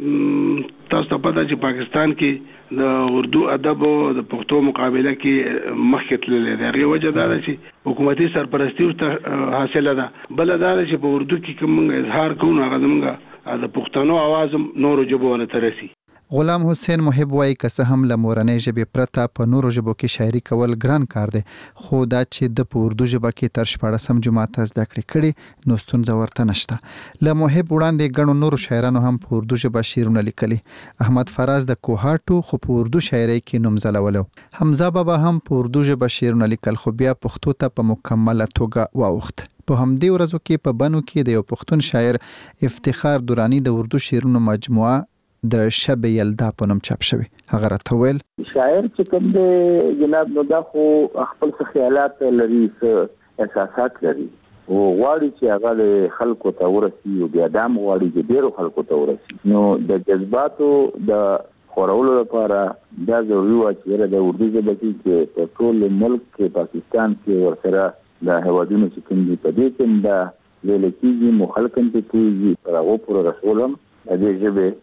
موږ تاسو ته پته چې پاکستان کې د اردو ادب او د پښتو مقابله کې مخکې تللی دی. هغې وجه دا ده چې حکومتي سرپرستي ورته حاصله ده. بله دا ده چې په اردو کې کوم موږ اظهار کوو نو هغه زموږ د پښتنو اواز نورو ژبو ته رسي. غلام حسین محب وايي که څه هم له مورنۍ ژبې پرته په نورو ژبو کې شاعري کول ګران کار دی خو دا چې د په اردو ژبه کې تر 14 جماعت زده کړې کړي نو ستونزه ورته نشته. له محب وړاندې ګڼو نورو شاعرانو هم په اردو ژبه شعرونه لیکلي. احمد فراز د کوهاټو خو په اردو شاعري کې نوم ځلولو. حمزه بابا هم په اردو ژبه شعرونه لیکل خو بیا پښتو ته په مکمله توګه واوښت. په همدې ورځو کې په بنو کې د یو پښتون شاعر افتخار دورانی د اردو شعرونو مجموعه د شب یلدا په نوم چاپ شوی. هغه راته ویل شاعر چې کوم دی جناب نو دا خو خپل خیالات لري احساسات لري او غواړي چې هغه خلکو ته ورسي او بیا دام غواړي چې ډیرو خلکو ته ورسي. نو د جذباتو د خورولو لپاره دا ضروري و چې د اردو ژبه کې په ټول ملک کې پاکستان کې ورسره د هوادونو چې کوم دي په دې کې دا ویل کېږي مخالفت کوي پر هغه پر رسولم د دې ژبه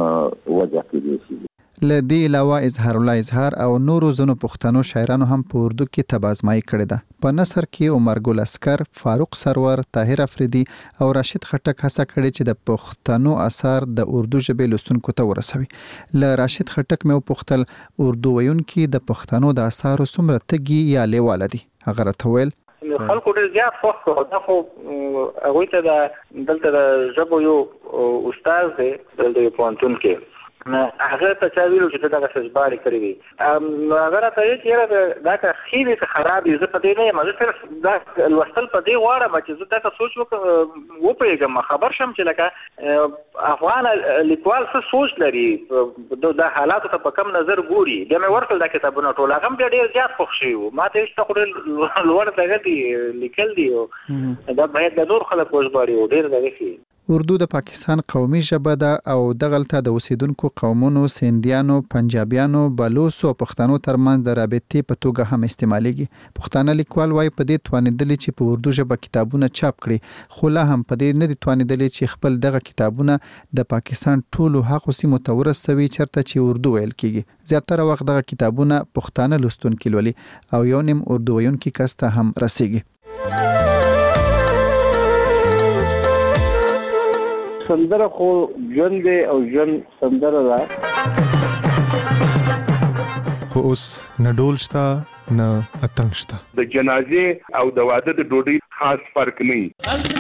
وجه کېږي. لدی علاوه اظهار الله اظهار او نورو زنو پښتنو شاعرانو هم په اردو کې تبازمای کړی ده. په نثر کې عمر ګل اسکر، فاروق سرور، طاهر افریدي او راشد خټک هڅه کړې چې د پښتنو اثار د اردو ژبې لوستونکو ته ورسوي. ل راشد خټک مې پوښتل اردو ویونکي د پښتنو د اثارو څومره تګي یا لیواله دي. هغه راته ویل خلکو ډېر زیات خوښ کړو. دا خو هغوی ته دلته د ژبو یو استاد دی دلته یو پوهنتون کې هغه ته چا ویلو چې دغه څه ژباړې کړې وي نو هغه راته ویل چې یاره دا که ښې وي که خراب وي زه په دې نه یم زه صرف دا لوستل په دې غواړم چې زه داسې سوچ وپوهېږم خبر شم چې لکه افغان لیکوال څه سوچ لري د حالاتو ته په کم نظر ګوري. بیا مې ورکړل دا کتابونه ټول هغه هم بیا ډېر زیات خوښ شوي وو. ما ته هېڅ ته خو ډېر لوړ دغه دي لیکل دي دا باید د نور خلک وژباړي او ډېر دغه شي. اردو د پاکستان قومي ژبه ده او دغلته د اوسیدونکو قومونو سیندیانو، پنجابیانو، بلوچو او پښتنو ترمنځ د رابطې په توګه هم استعمالېږي. پښتانه لیکوال وايي په دې توانېدلي چې په اردو ژبه کتابونه چاپ کړي خو لا هم په دې نه دي توانېدلي چې خپل دغه کتابونه د پاکستان ټولو هغو سیمو ته ورسوي چېرته چې اردو ویل کېږي. زیاتره وخت دغه کتابونه پښتانه لوستونکي لولي او یو نیم اردو ویونکي کس ته هم رسېږي. سندره خو ژوند دی او ژوند سندره ده. خو اوس نه ډول شته نه اتڼ شته. د جنازې او د واده د ډوډۍ خاص فرق نه وي.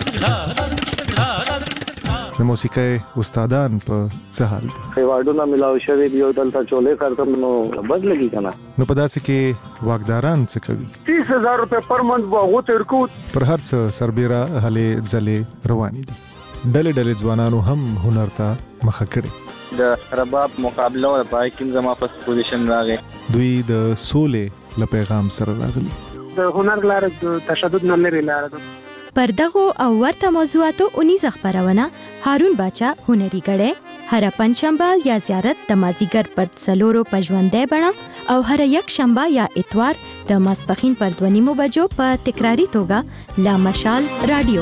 د موسیقۍ استادان په څه حال دي؟ ایوارډونه ملاو شوي دي او دلته چولې کارتم نو بد لګي کنه. نو په داسې کې واکداران څه کوي؟ 30,000 روپے پر منټ واغو تر کو پر هر څه سربېره هلې ځلې روانې دي. ډلې ځوانانو هم هنر ته مخه کړي. د رباب مقابله او پای کې زما فرست پوزیشن راغی. دوی د سولې له پیغام سره راغلي. د هنر لاره د تشدد نه لري لاره ده. پر دغه او ورته موضوعاتو 19 خبرونه هارون باچا هنري غړې هر پنځشنبه یا زیارت د مازیګر پر څلورو پژوندې بڼه او هر یک شنبه یا اتوار د ماسپخین پر 2:30 بجو په تکراری توګه لا مشال رادیو.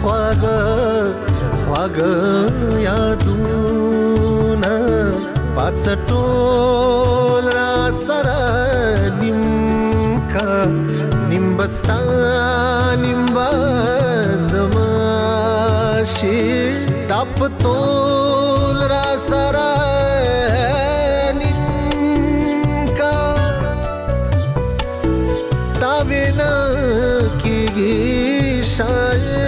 خواږه خواږه یادونه پات ټول را سره نیم کا نیم بستا نیم بزماشي تاپ ټول را سره شاید